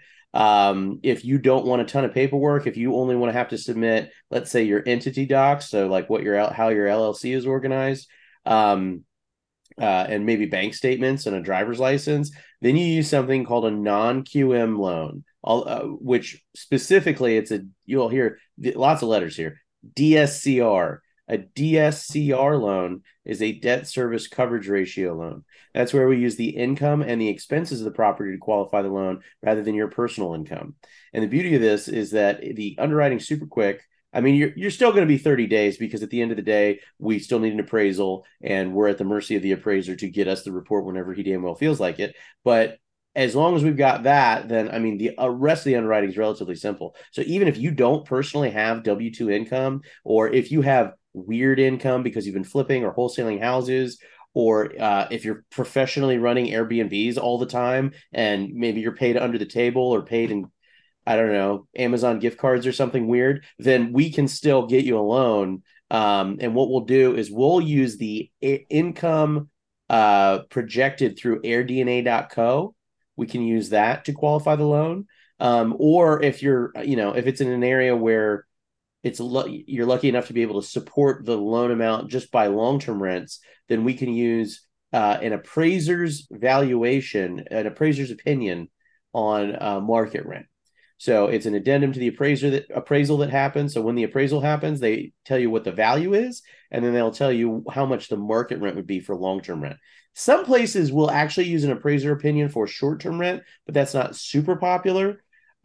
um, if you don't want a ton of paperwork, if you only want to have to submit, let's say, your entity docs, so like what your how your L L C is organized, um, uh, and maybe bank statements and a driver's license, then you use something called a non-Q M loan. All, uh, which specifically it's a, you'll hear lots of letters here, D S C R. A D S C R loan is a debt service coverage ratio loan. That's where we use the income and the expenses of the property to qualify the loan rather than your personal income. And the beauty of this is that the underwriting's super quick. I mean, you're, you're still going to be thirty days because at the end of the day, we still need an appraisal, and we're at the mercy of the appraiser to get us the report whenever he damn well feels like it. But as long as we've got that, then, I mean, the uh, rest of the underwriting is relatively simple. So even if you don't personally have W two income, or if you have weird income because you've been flipping or wholesaling houses, or uh, if you're professionally running Airbnbs all the time and maybe you're paid under the table or paid in, I don't know, Amazon gift cards or something weird, then we can still get you a loan. Um, and what we'll do is we'll use the I- income uh, projected through air D N A dot co. We can use that to qualify the loan. Um, or if you're, you know, if it's in an area where it's you're lucky enough to be able to support the loan amount just by long-term rents, then we can use uh, an appraiser's valuation, an appraiser's opinion on uh, market rent. So it's an addendum to the appraiser that appraisal that happens. So when the appraisal happens, they tell you what the value is, and then they'll tell you how much the market rent would be for long-term rent. Some places will actually use an appraiser opinion for short-term rent, but that's not super popular.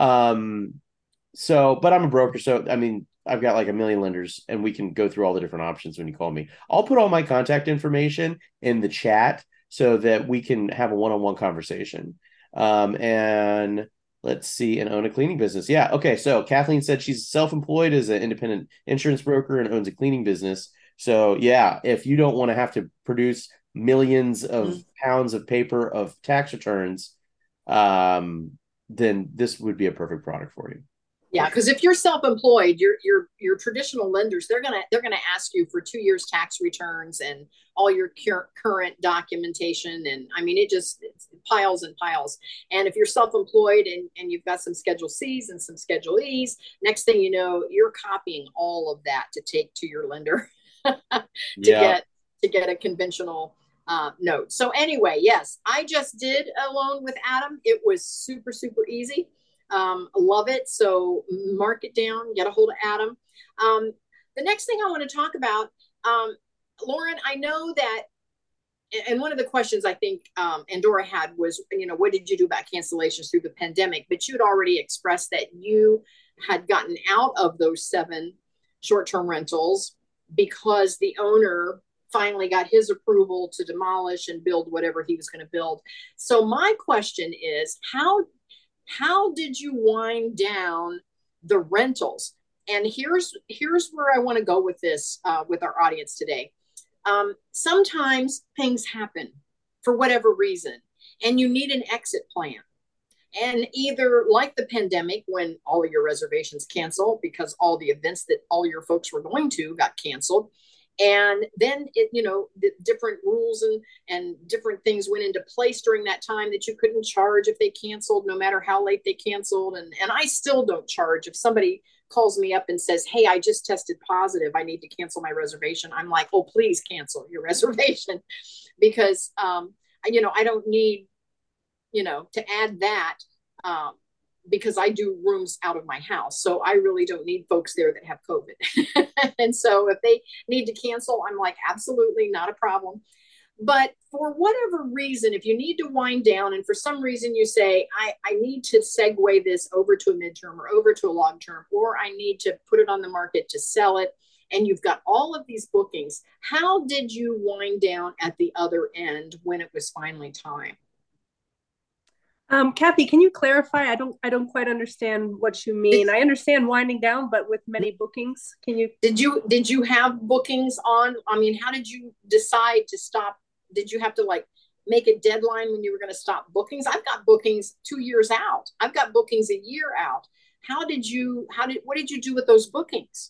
Um, so, but I'm a broker, so I mean, I've got like a million lenders, and we can go through all the different options when you call me. I'll put all my contact information in the chat so that we can have a one-on-one conversation. Um, and let's see, and own a cleaning business. Yeah, okay. So Kathleen said she's self-employed as an independent insurance broker and owns a cleaning business. So yeah, if you don't want to have to produce millions of Mm-hmm. pounds of paper of tax returns, um, then this would be a perfect product for you. Yeah, because if you're self-employed, your your your traditional lenders, they're gonna they're gonna ask you for two years tax returns and all your cur- current documentation, and I mean it just it's piles and piles. And if you're self-employed and and you've got some Schedule C's and some Schedule E's, next thing you know, you're copying all of that to take to your lender to Yeah. get to get a conventional uh, note. So anyway, yes, I just did a loan with Adam. It was super super easy. Um, love it. So mark it down, get a hold of Adam. Um, the next thing I want to talk about, um, Lauren, I know that, and one of the questions I think um, Andorra had was, you know, what did you do about cancellations through the pandemic? But you had already expressed that you had gotten out of those seven short-term rentals because the owner finally got his approval to demolish and build whatever he was going to build. So my question is, how how did you wind down the rentals? And here's here's where I want to go with this uh, with our audience today. Um, sometimes things happen for whatever reason, and you need an exit plan. And either like the pandemic, when all of your reservations canceled because all the events that all your folks were going to got canceled, and then it, you know, the different rules and and different things went into place during that time that you couldn't charge if they canceled, no matter how late they canceled. And and I still don't charge if somebody calls me up and says, "Hey, I just tested positive. I need to cancel my reservation." I'm like, "Oh, please cancel your reservation," because um, you know I don't need you know to add that. Um, because I do rooms out of my house. So I really don't need folks there that have COVID. And so if they need to cancel, I'm like, absolutely not a problem. But for whatever reason, if you need to wind down and for some reason you say, I, I need to segue this over to a midterm or over to a long term, or I need to put it on the market to sell it, and you've got all of these bookings, how did you wind down at the other end when it was finally time? Um, Kathy, can you clarify? I don't I don't quite understand what you mean. I understand winding down, but with many bookings, can you? Did you did you have bookings on? I mean, how did you decide to stop? Did you have to like make a deadline when you were going to stop bookings? I've got bookings two years out. I've got bookings a year out. How did you? How did? What did you do with those bookings?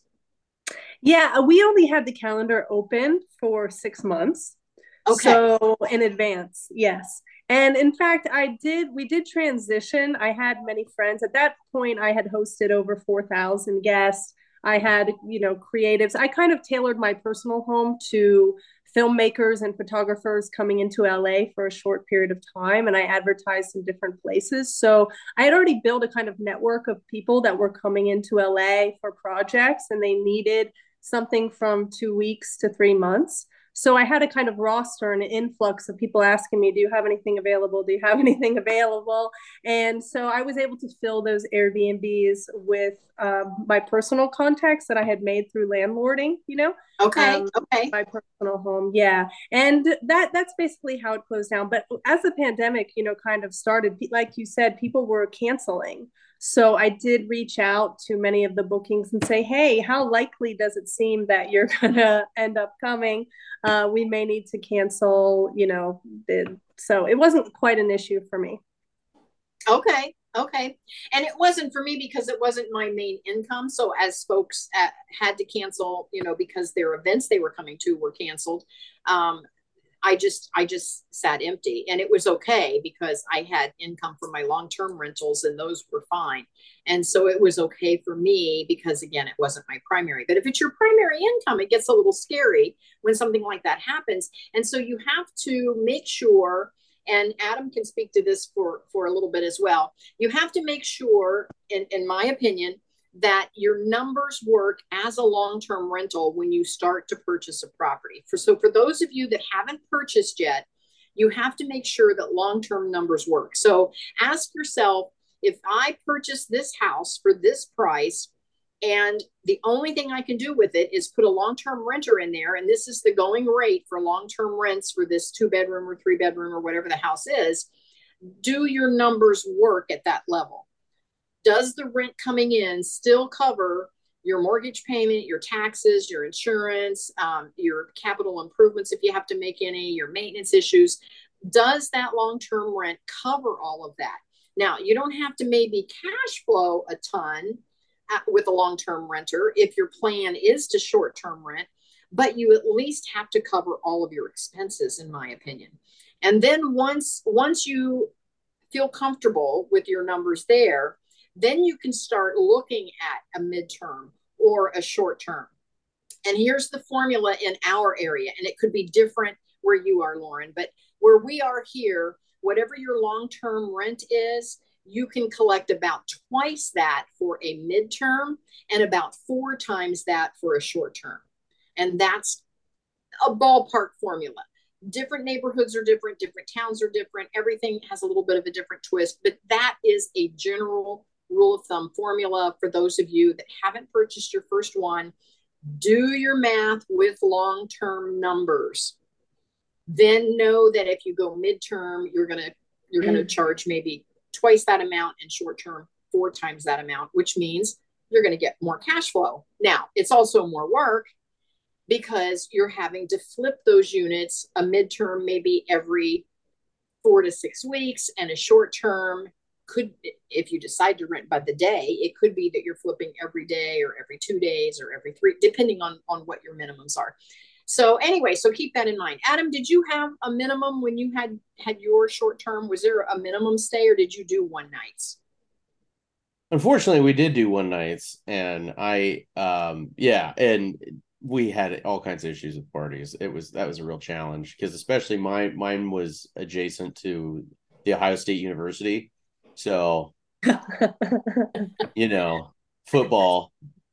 Yeah, we only had the calendar open for six months. Okay. So in advance, yes. And in fact, I did, we did transition. I had many friends. At that point, I had hosted over four thousand guests. I had, you know, creatives. I kind of tailored my personal home to filmmakers and photographers coming into L A for a short period of time. And I advertised in different places. So I had already built a kind of network of people that were coming into L A for projects, and they needed something from two weeks to three months. So I had a kind of roster and an influx of people asking me, do you have anything available? Do you have anything available? And so I was able to fill those Airbnbs with um, my personal contacts that I had made through landlording, you know? Okay. Um, Okay. my personal home. Yeah. And that that's basically how it closed down. But as the pandemic, you know, kind of started, like you said, people were canceling. So I did reach out to many of the bookings and say, hey, how likely does it seem that you're going to end up coming? Uh, we may need to cancel, you know, the, so it wasn't quite an issue for me. Okay. Okay. And it wasn't for me because it wasn't my main income. So as folks at, had to cancel, you know, because their events they were coming to were canceled, um, I just I just sat empty, and it was okay because I had income from my long-term rentals and those were fine. And so it was okay for me because again, it wasn't my primary. But if it's your primary income, it gets a little scary when something like that happens. And so you have to make sure, and Adam can speak to this for for a little bit as well. You have to make sure, in, in my opinion, that your numbers work as a long-term rental when you start to purchase a property. For so for those of you that haven't purchased yet, you have to make sure that long-term numbers work. So ask yourself, if I purchase this house for this price, and the only thing I can do with it is put a long-term renter in there, and this is the going rate for long-term rents for this two-bedroom or three-bedroom or whatever the house is, do your numbers work at that level? Does the rent coming in still cover your mortgage payment, your taxes, your insurance, um, your capital improvements if you have to make any, your maintenance issues. Does that long-term rent cover all of that? Now, you don't have to maybe cash flow a ton with a long-term renter if your plan is to short-term rent, but you at least have to cover all of your expenses, in my opinion. And then once once you feel comfortable with your numbers there, then you can start looking at a midterm or a short term. And here's the formula in our area, and it could be different where you are, Lauren, but where we are here, whatever your long-term rent is, you can collect about twice that for a midterm and about four times that for a short term. And that's a ballpark formula. Different neighborhoods are different, different towns are different. Everything has a little bit of a different twist, but that is a general rule of thumb formula for those of you that haven't purchased your first one. Do your math with long-term numbers. Then know that if you go midterm, you're gonna you're mm. gonna charge maybe twice that amount, and short term four times that amount, which means you're going to get more cash flow. Now, it's also more work because you're having to flip those units, a midterm maybe every four to six weeks, and a short term could, if you decide to rent by the day, it could be that you're flipping every day or every two days or every three, depending on, on what your minimums are. So anyway, so keep that in mind. Adam, did you have a minimum when you had had your short term? Was there a minimum stay, or did you do one nights? Unfortunately, we did do one nights, and I, um, yeah, and we had all kinds of issues with parties. It was that was a real challenge because especially my mine was adjacent to the Ohio State University, so you know, football.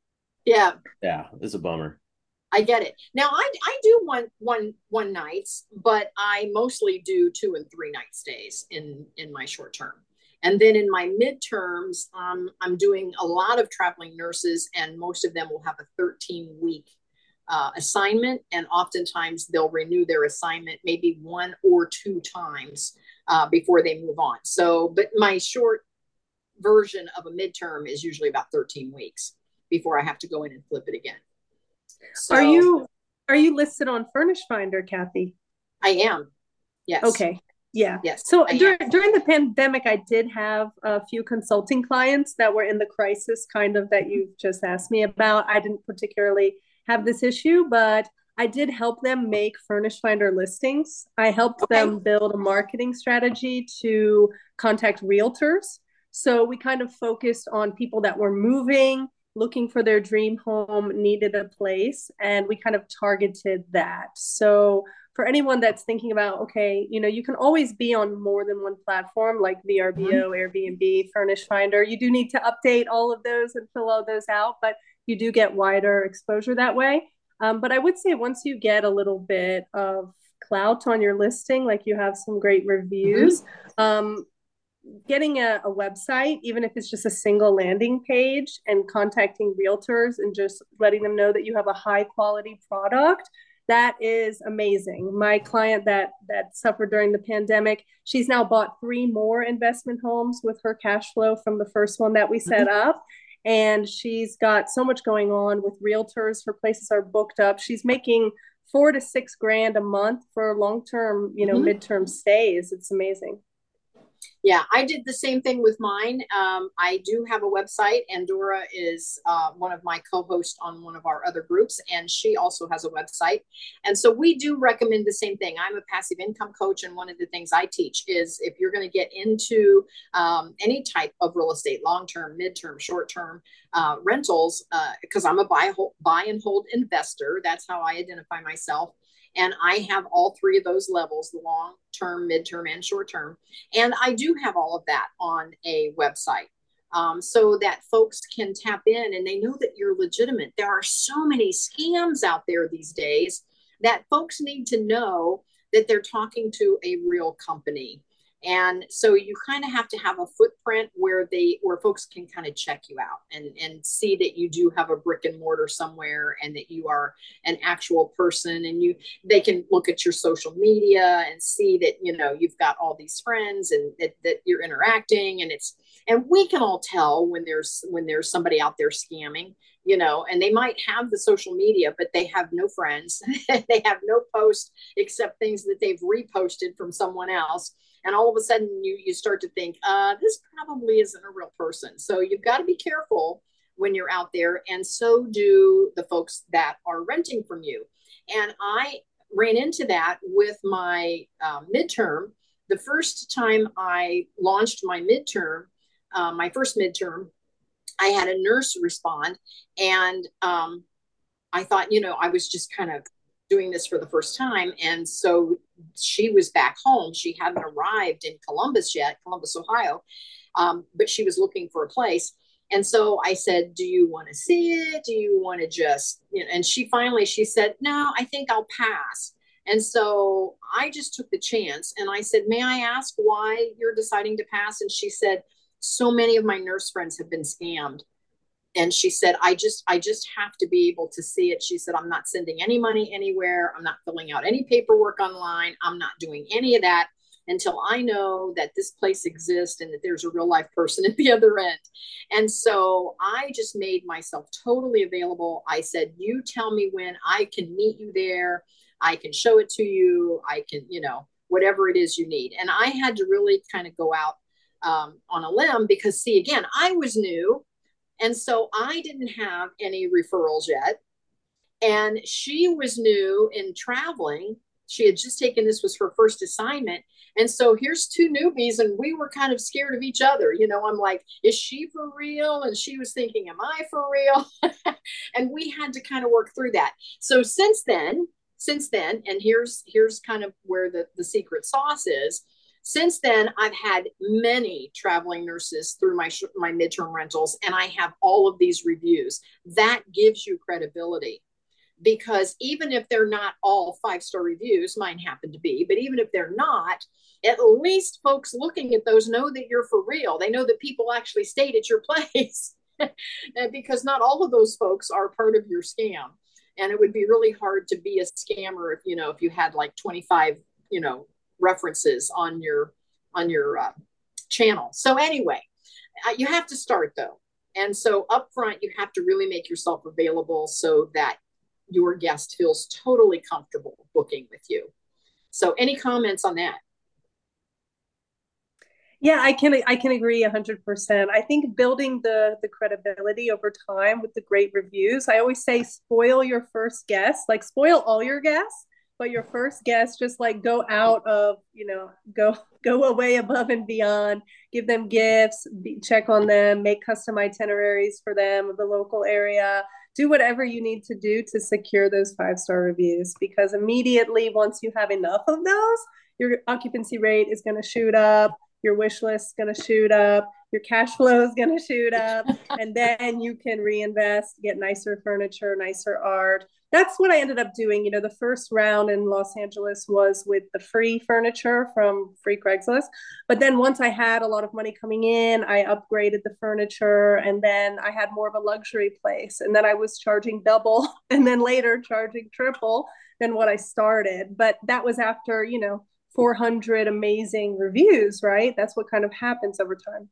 Yeah, yeah, it's a bummer. I get it. Now I I do one one one nights, but I mostly do two and three night stays in in my short term. And then in my midterms, um, I'm doing a lot of traveling nurses, and most of them will have a thirteen week uh, assignment, and oftentimes they'll renew their assignment maybe one or two times uh, before they move on. So, but my short version of a midterm is usually about thirteen weeks before I have to go in and flip it again. So, are you are you listed on Furnish Finder, Kathy? I am. Yes. Okay. Yeah. Yes. So during during the pandemic, I did have a few consulting clients that were in the crisis kind of that you've just asked me about. I didn't particularly have this issue, but I did help them make Furnish Finder listings. I helped okay. them build a marketing strategy to contact realtors. So we kind of focused on people that were moving, looking for their dream home, needed a place, and we kind of targeted that. So for anyone that's thinking about, okay, you know, you can always be on more than one platform like V R B O, Airbnb, Furnish Finder. You do need to update all of those and fill all those out, but you do get wider exposure that way. Um, but I would say once you get a little bit of clout on your listing, like you have some great reviews, mm-hmm. um, getting a, a website, even if it's just a single landing page, and contacting realtors and just letting them know that you have a high quality product, that is amazing. My client that that suffered during the pandemic, she's now bought three more investment homes with her cash flow from the first one that we set mm-hmm. up. And she's got so much going on with realtors. Her places are booked up. She's making four to six grand a month for long-term, you know, mm-hmm. midterm stays. It's amazing. Yeah, I did the same thing with mine. Um, I do have a website, and Dora is uh, one of my co-hosts on one of our other groups, and she also has a website. And so we do recommend the same thing. I'm a passive income coach, and one of the things I teach is if you're going to get into um, any type of real estate, long-term, mid-term, short-term uh, rentals, because uh, I'm a buy, hold, buy and hold investor. That's how I identify myself. And I have all three of those levels, the long term, midterm, and short term. And I do have all of that on a website um, so that folks can tap in and they know that you're legitimate. There are so many scams out there these days that folks need to know that they're talking to a real company. And so you kind of have to have a footprint where they, where folks can kind of check you out and, and see that you do have a brick and mortar somewhere and that you are an actual person, and you, they can look at your social media and see that, you know, you've got all these friends and that, that you're interacting, and it's, and we can all tell when there's, when there's somebody out there scamming, you know, and they might have the social media, but they have no friends. They have no posts except things that they've reposted from someone else. And all of a sudden you, you start to think, uh, this probably isn't a real person. So you've got to be careful when you're out there. And so do the folks that are renting from you. And I ran into that with my uh, midterm. The first time I launched my midterm, uh, my first midterm, I had a nurse respond, and um, I thought, you know, I was just kind of doing this for the first time. And so she was back home. She hadn't arrived in Columbus yet, Columbus, Ohio, um, but she was looking for a place. And so I said, do you want to see it? Do you want to just, you know, and she finally, she said, no, I think I'll pass. And so I just took the chance and I said, may I ask why you're deciding to pass? And she said, so many of my nurse friends have been scammed. And she said, I just, I just have to be able to see it. She said, I'm not sending any money anywhere. I'm not filling out any paperwork online. I'm not doing any of that until I know that this place exists and that there's a real life person at the other end. And so I just made myself totally available. I said, you tell me when I can meet you there. I can show it to you. I can, you know, whatever it is you need. And I had to really kind of go out um, on a limb because, see, again, I was new. And so I didn't have any referrals yet. And she was new in traveling. She had just taken, this was her first assignment. And so here's two newbies, and we were kind of scared of each other. You know, I'm like, is she for real? And she was thinking, am I for real? And we had to kind of work through that. So since then, since then, and here's here's kind of where the, the secret sauce is. Since then, I've had many traveling nurses through my my midterm rentals, and I have all of these reviews. That gives you credibility, because even if they're not all five-star reviews, mine happen to be, but even if they're not, at least folks looking at those know that you're for real. They know that people actually stayed at your place because not all of those folks are part of your scam. And it would be really hard to be a scammer if, you know, if you had like twenty-five, you know, references on your, on your uh, channel. So anyway, uh, you have to start though. And so up front, you have to really make yourself available so that your guest feels totally comfortable booking with you. So any comments on that? Yeah, I can I can agree one hundred percent. I think building the the credibility over time with the great reviews. I always say spoil your first guest, like spoil all your guests, but your first guest, just like go out of, you know, go go away above and beyond, give them gifts, be, check on them, make custom itineraries for them of the local area. Do whatever you need to do to secure those five-star reviews, because immediately once you have enough of those, your occupancy rate is going to shoot up. Your wish list is going to shoot up, your cash flow is going to shoot up, and then you can reinvest, get nicer furniture, nicer art. That's what I ended up doing. You know, the first round in Los Angeles was with the free furniture from Free Craigslist. But then once I had a lot of money coming in, I upgraded the furniture, and then I had more of a luxury place. And then I was charging double, and then later charging triple than what I started. But that was after, you know, four hundred amazing reviews, right? That's what kind of happens over time.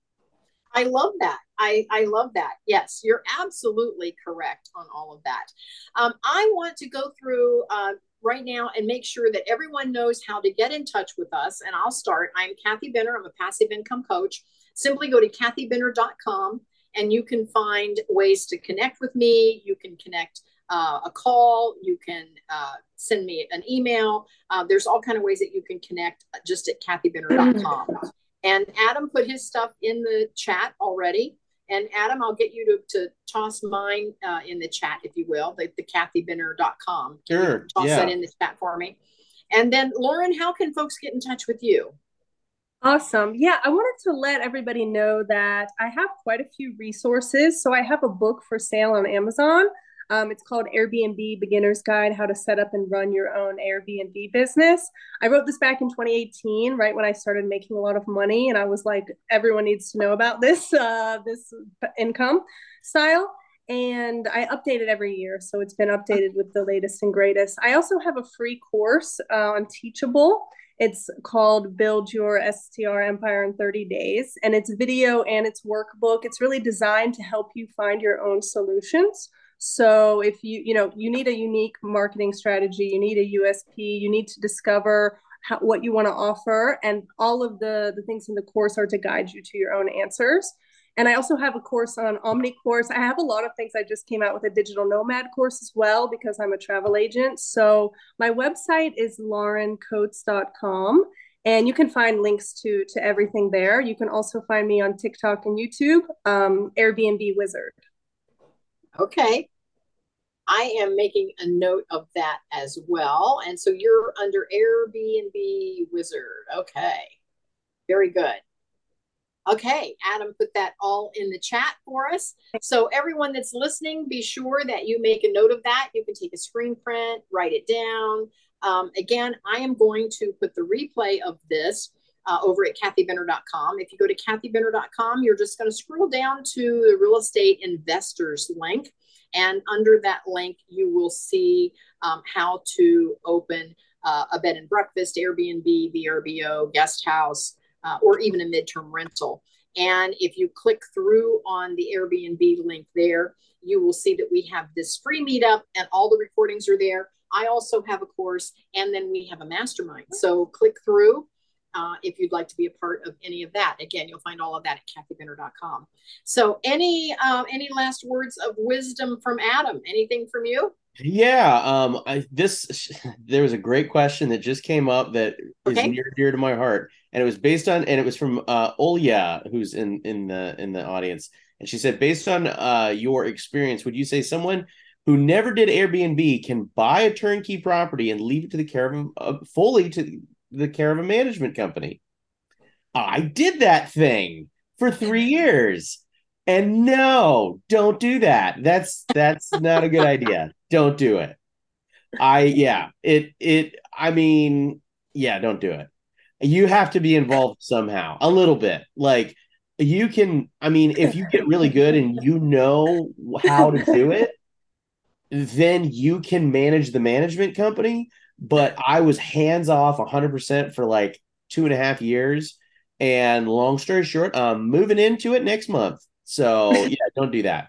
I love that. I, I love that. Yes, you're absolutely correct on all of that. Um, I want to go through uh, right now and make sure that everyone knows how to get in touch with us. And I'll start. I'm Kathy Benner. I'm a passive income coach. Simply go to kathy benner dot com and you can find ways to connect with me. You can connect Uh, a call, you can uh, send me an email. Uh, there's all kind of ways that you can connect just at kathy benner dot com. And Adam put his stuff in the chat already. And Adam, I'll get you to, to toss mine uh, in the chat, if you will, the, the kathy benner dot com. Can sure. you toss yeah. that in the chat for me? And then Lauren, how can folks get in touch with you? Awesome. Yeah, I wanted to let everybody know that I have quite a few resources. So I have a book for sale on Amazon. Um, it's called Airbnb Beginner's Guide, How to Set Up and Run Your Own Airbnb Business. I wrote this back in twenty eighteen, right when I started making a lot of money. And I was like, everyone needs to know about this, uh, this income style. And I update it every year. So it's been updated with the latest and greatest. I also have a free course uh, on Teachable. It's called Build Your S T R Empire in thirty days. And it's video and it's workbook. It's really designed to help you find your own solutions. So if you, you know, you need a unique marketing strategy, you need a U S P, you need to discover how, what you want to offer. And all of the, the things in the course are to guide you to your own answers. And I also have a course on OmniCourse. I have a lot of things. I just came out with a digital nomad course as well because I'm a travel agent. So my website is lauren coates dot com, and you can find links to, to everything there. You can also find me on TikTok and YouTube, um, Airbnb Wizard. Okay. I am making a note of that as well. And so you're under Airbnb Wizard. Okay. Very good. Okay, Adam put that all in the chat for us. So everyone that's listening, be sure that you make a note of that. You can take a screen print, write it down. Um, again, I am going to put the replay of this uh, over at kathy benner dot com. If you go to kathy benner dot com, you're just going to scroll down to the real estate investors link. And under that link, you will see um, how to open uh, a bed and breakfast, Airbnb, V R B O, guest house, Uh, or even a midterm rental. And if you click through on the Airbnb link there, you will see that we have this free meetup and all the recordings are there. I also have a course, and then we have a mastermind. So click through uh, if you'd like to be a part of any of that. Again, you'll find all of that at kathy benner dot com. So any, uh, any last words of wisdom from Adam? Anything from you? Yeah, um, I this there was a great question that just came up that is Okay. near and dear to my heart, and it was based on, and it was from uh, Olya, who's in in the in the audience, and she said, based on uh, your experience, would you say someone who never did Airbnb can buy a turnkey property and leave it to the care of uh, fully to the care of a management company? I did that thing for three years. And no, don't do that. That's that's not a good idea. Don't do it. I yeah, it it I mean, yeah, don't do it. You have to be involved somehow, a little bit. Like you can, I mean, if you get really good and you know how to do it, then you can manage the management company. But I was hands off one hundred percent for like two and a half years. And long story short, I'm moving into it next month. So yeah, don't do that.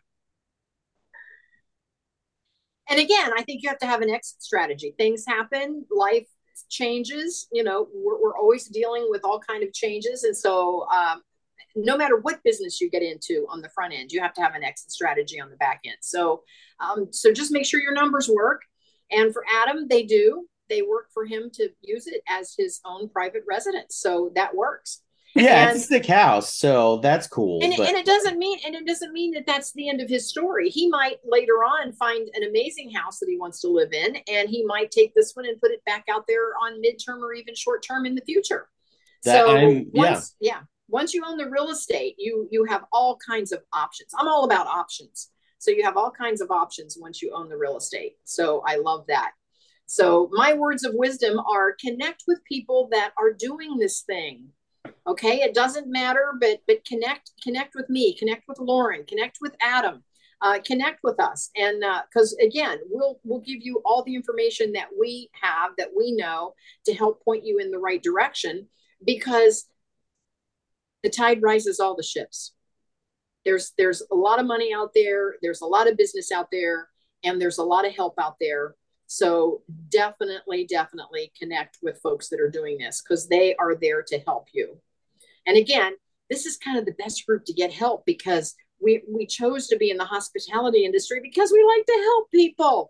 And again, I think you have to have an exit strategy. Things happen, life changes. You know, we're, we're always dealing with all kind of changes, and so um, no matter what business you get into on the front end, you have to have an exit strategy on the back end. So, um, so just make sure your numbers work. And for Adam, they do. They work for him to use it as his own private residence, so that works. Yeah, and, it's a sick house, so that's cool. And, but... and it doesn't mean and it doesn't mean that that's the end of his story. He might later on find an amazing house that he wants to live in, and he might take this one and put it back out there on midterm or even short term in the future. That, so I'm, once, yeah, yeah, once you own the real estate, you you have all kinds of options. I'm all about options. So you have all kinds of options once you own the real estate. So I love that. So my words of wisdom are: connect with people that are doing this thing. Okay, it doesn't matter, but but connect connect with me, connect with Lauren, connect with Adam, uh, connect with us, and because uh, again, we'll we'll give you all the information that we have, that we know, to help point you in the right direction. Because the tide rises all the ships. There's there's a lot of money out there, there's a lot of business out there, and there's a lot of help out there. So definitely, definitely connect with folks that are doing this, because they are there to help you. And again, this is kind of the best group to get help, because we, we chose to be in the hospitality industry because we like to help people.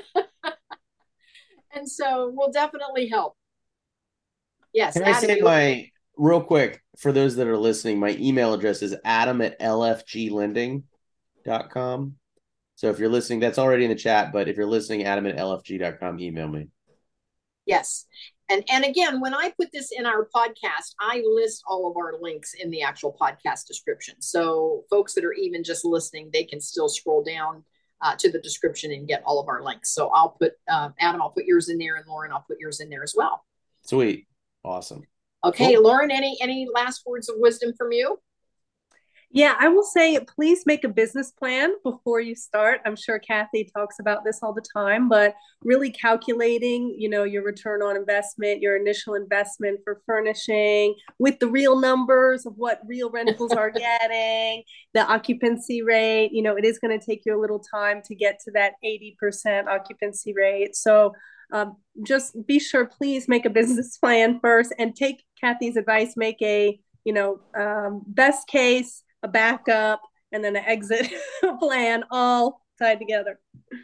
And so we'll definitely help. Yes. Can I say my, real quick, for those that are listening, my email address is adam at l f g lending dot com. So if you're listening, that's already in the chat, but if you're listening, adam at l f g dot com, email me. Yes. And, and again, when I put this in our podcast, I list all of our links in the actual podcast description. So folks that are even just listening, they can still scroll down uh, to the description and get all of our links. So I'll put, uh, Adam, I'll put yours in there, and Lauren, I'll put yours in there as well. Sweet. Awesome. Okay, cool. Lauren, any, any last words of wisdom from you? Yeah, I will say please make a business plan before you start. I'm sure Kathy talks about this all the time, but really calculating, you know, your return on investment, your initial investment for furnishing with the real numbers of what real rentals are getting, the occupancy rate, you know, it is going to take you a little time to get to that eighty percent occupancy rate. So um, just be sure, please make a business plan first and take Kathy's advice, make a, you know, um, best case, a backup, and then an exit plan all tied together.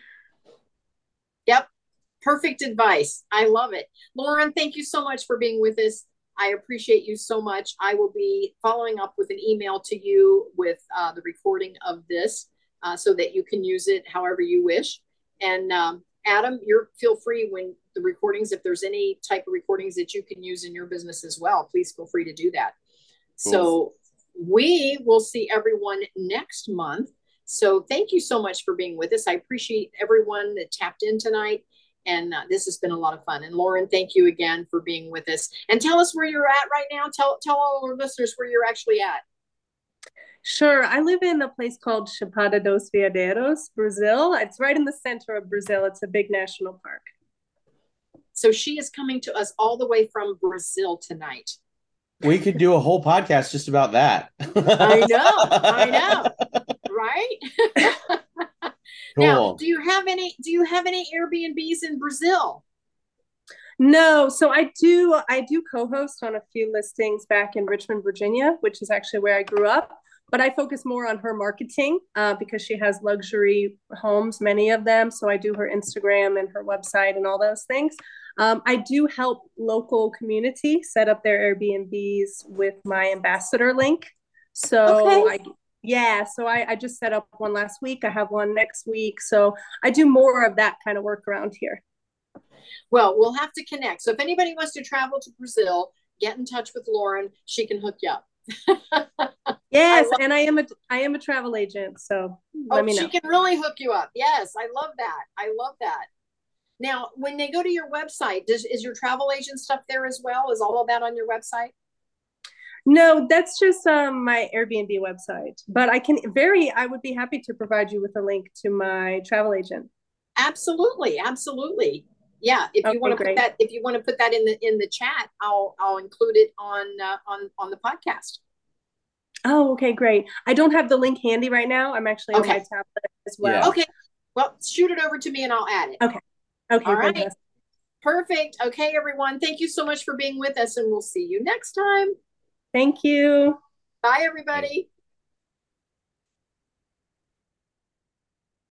Yep. Perfect advice. I love it. Lauren, thank you so much for being with us. I appreciate you so much. I will be following up with an email to you with uh, the recording of this uh, so that you can use it however you wish. And um, Adam, you're feel free when the recordings, if there's any type of recordings that you can use in your business as well, please feel free to do that. So we will see everyone next month. So thank you so much for being with us. I appreciate everyone that tapped in tonight. And uh, this has been a lot of fun. And Lauren, thank you again for being with us. And tell us where you're at right now. Tell, tell all our listeners where you're actually at. Sure. I live in a place called Chapada dos Veadeiros, Brazil. It's right in the center of Brazil. It's a big national park. So she is coming to us all the way from Brazil tonight. We could do a whole podcast just about that. I know, I know, right? Cool. Now, do you have any? Do you have any Airbnbs in Brazil? No, so I do. I do co-host on a few listings back in Richmond, Virginia, which is actually where I grew up. But I focus more on her marketing uh, because she has luxury homes, many of them. So I do her Instagram and her website and all those things. Um, I do help local community set up their Airbnbs with my ambassador link. So okay. I, yeah, so I, I just set up one last week. I have one next week. So I do more of that kind of work around here. Well, we'll have to connect. So if anybody wants to travel to Brazil, get in touch with Lauren. She can hook you up. Yes, I and I am a I am a travel agent, so let oh, me know. She can really hook you up. Yes, I love that. I love that. Now, when they go to your website, does is your travel agent stuff there as well? Is all of that on your website? No, that's just um, my Airbnb website. But I can very I would be happy to provide you with a link to my travel agent. Absolutely, absolutely. Yeah, if okay, you want to put that, if you want to put that in the in the chat, I'll I'll include it on uh, on on the podcast. Oh, okay, great. I don't have the link handy right now. I'm actually okay. on my tablet as well. Yeah. Okay, well, shoot it over to me and I'll add it. Okay. Okay. All right. Fantastic. Perfect. Okay, everyone. Thank you so much for being with us, and we'll see you next time. Thank you. Bye, everybody.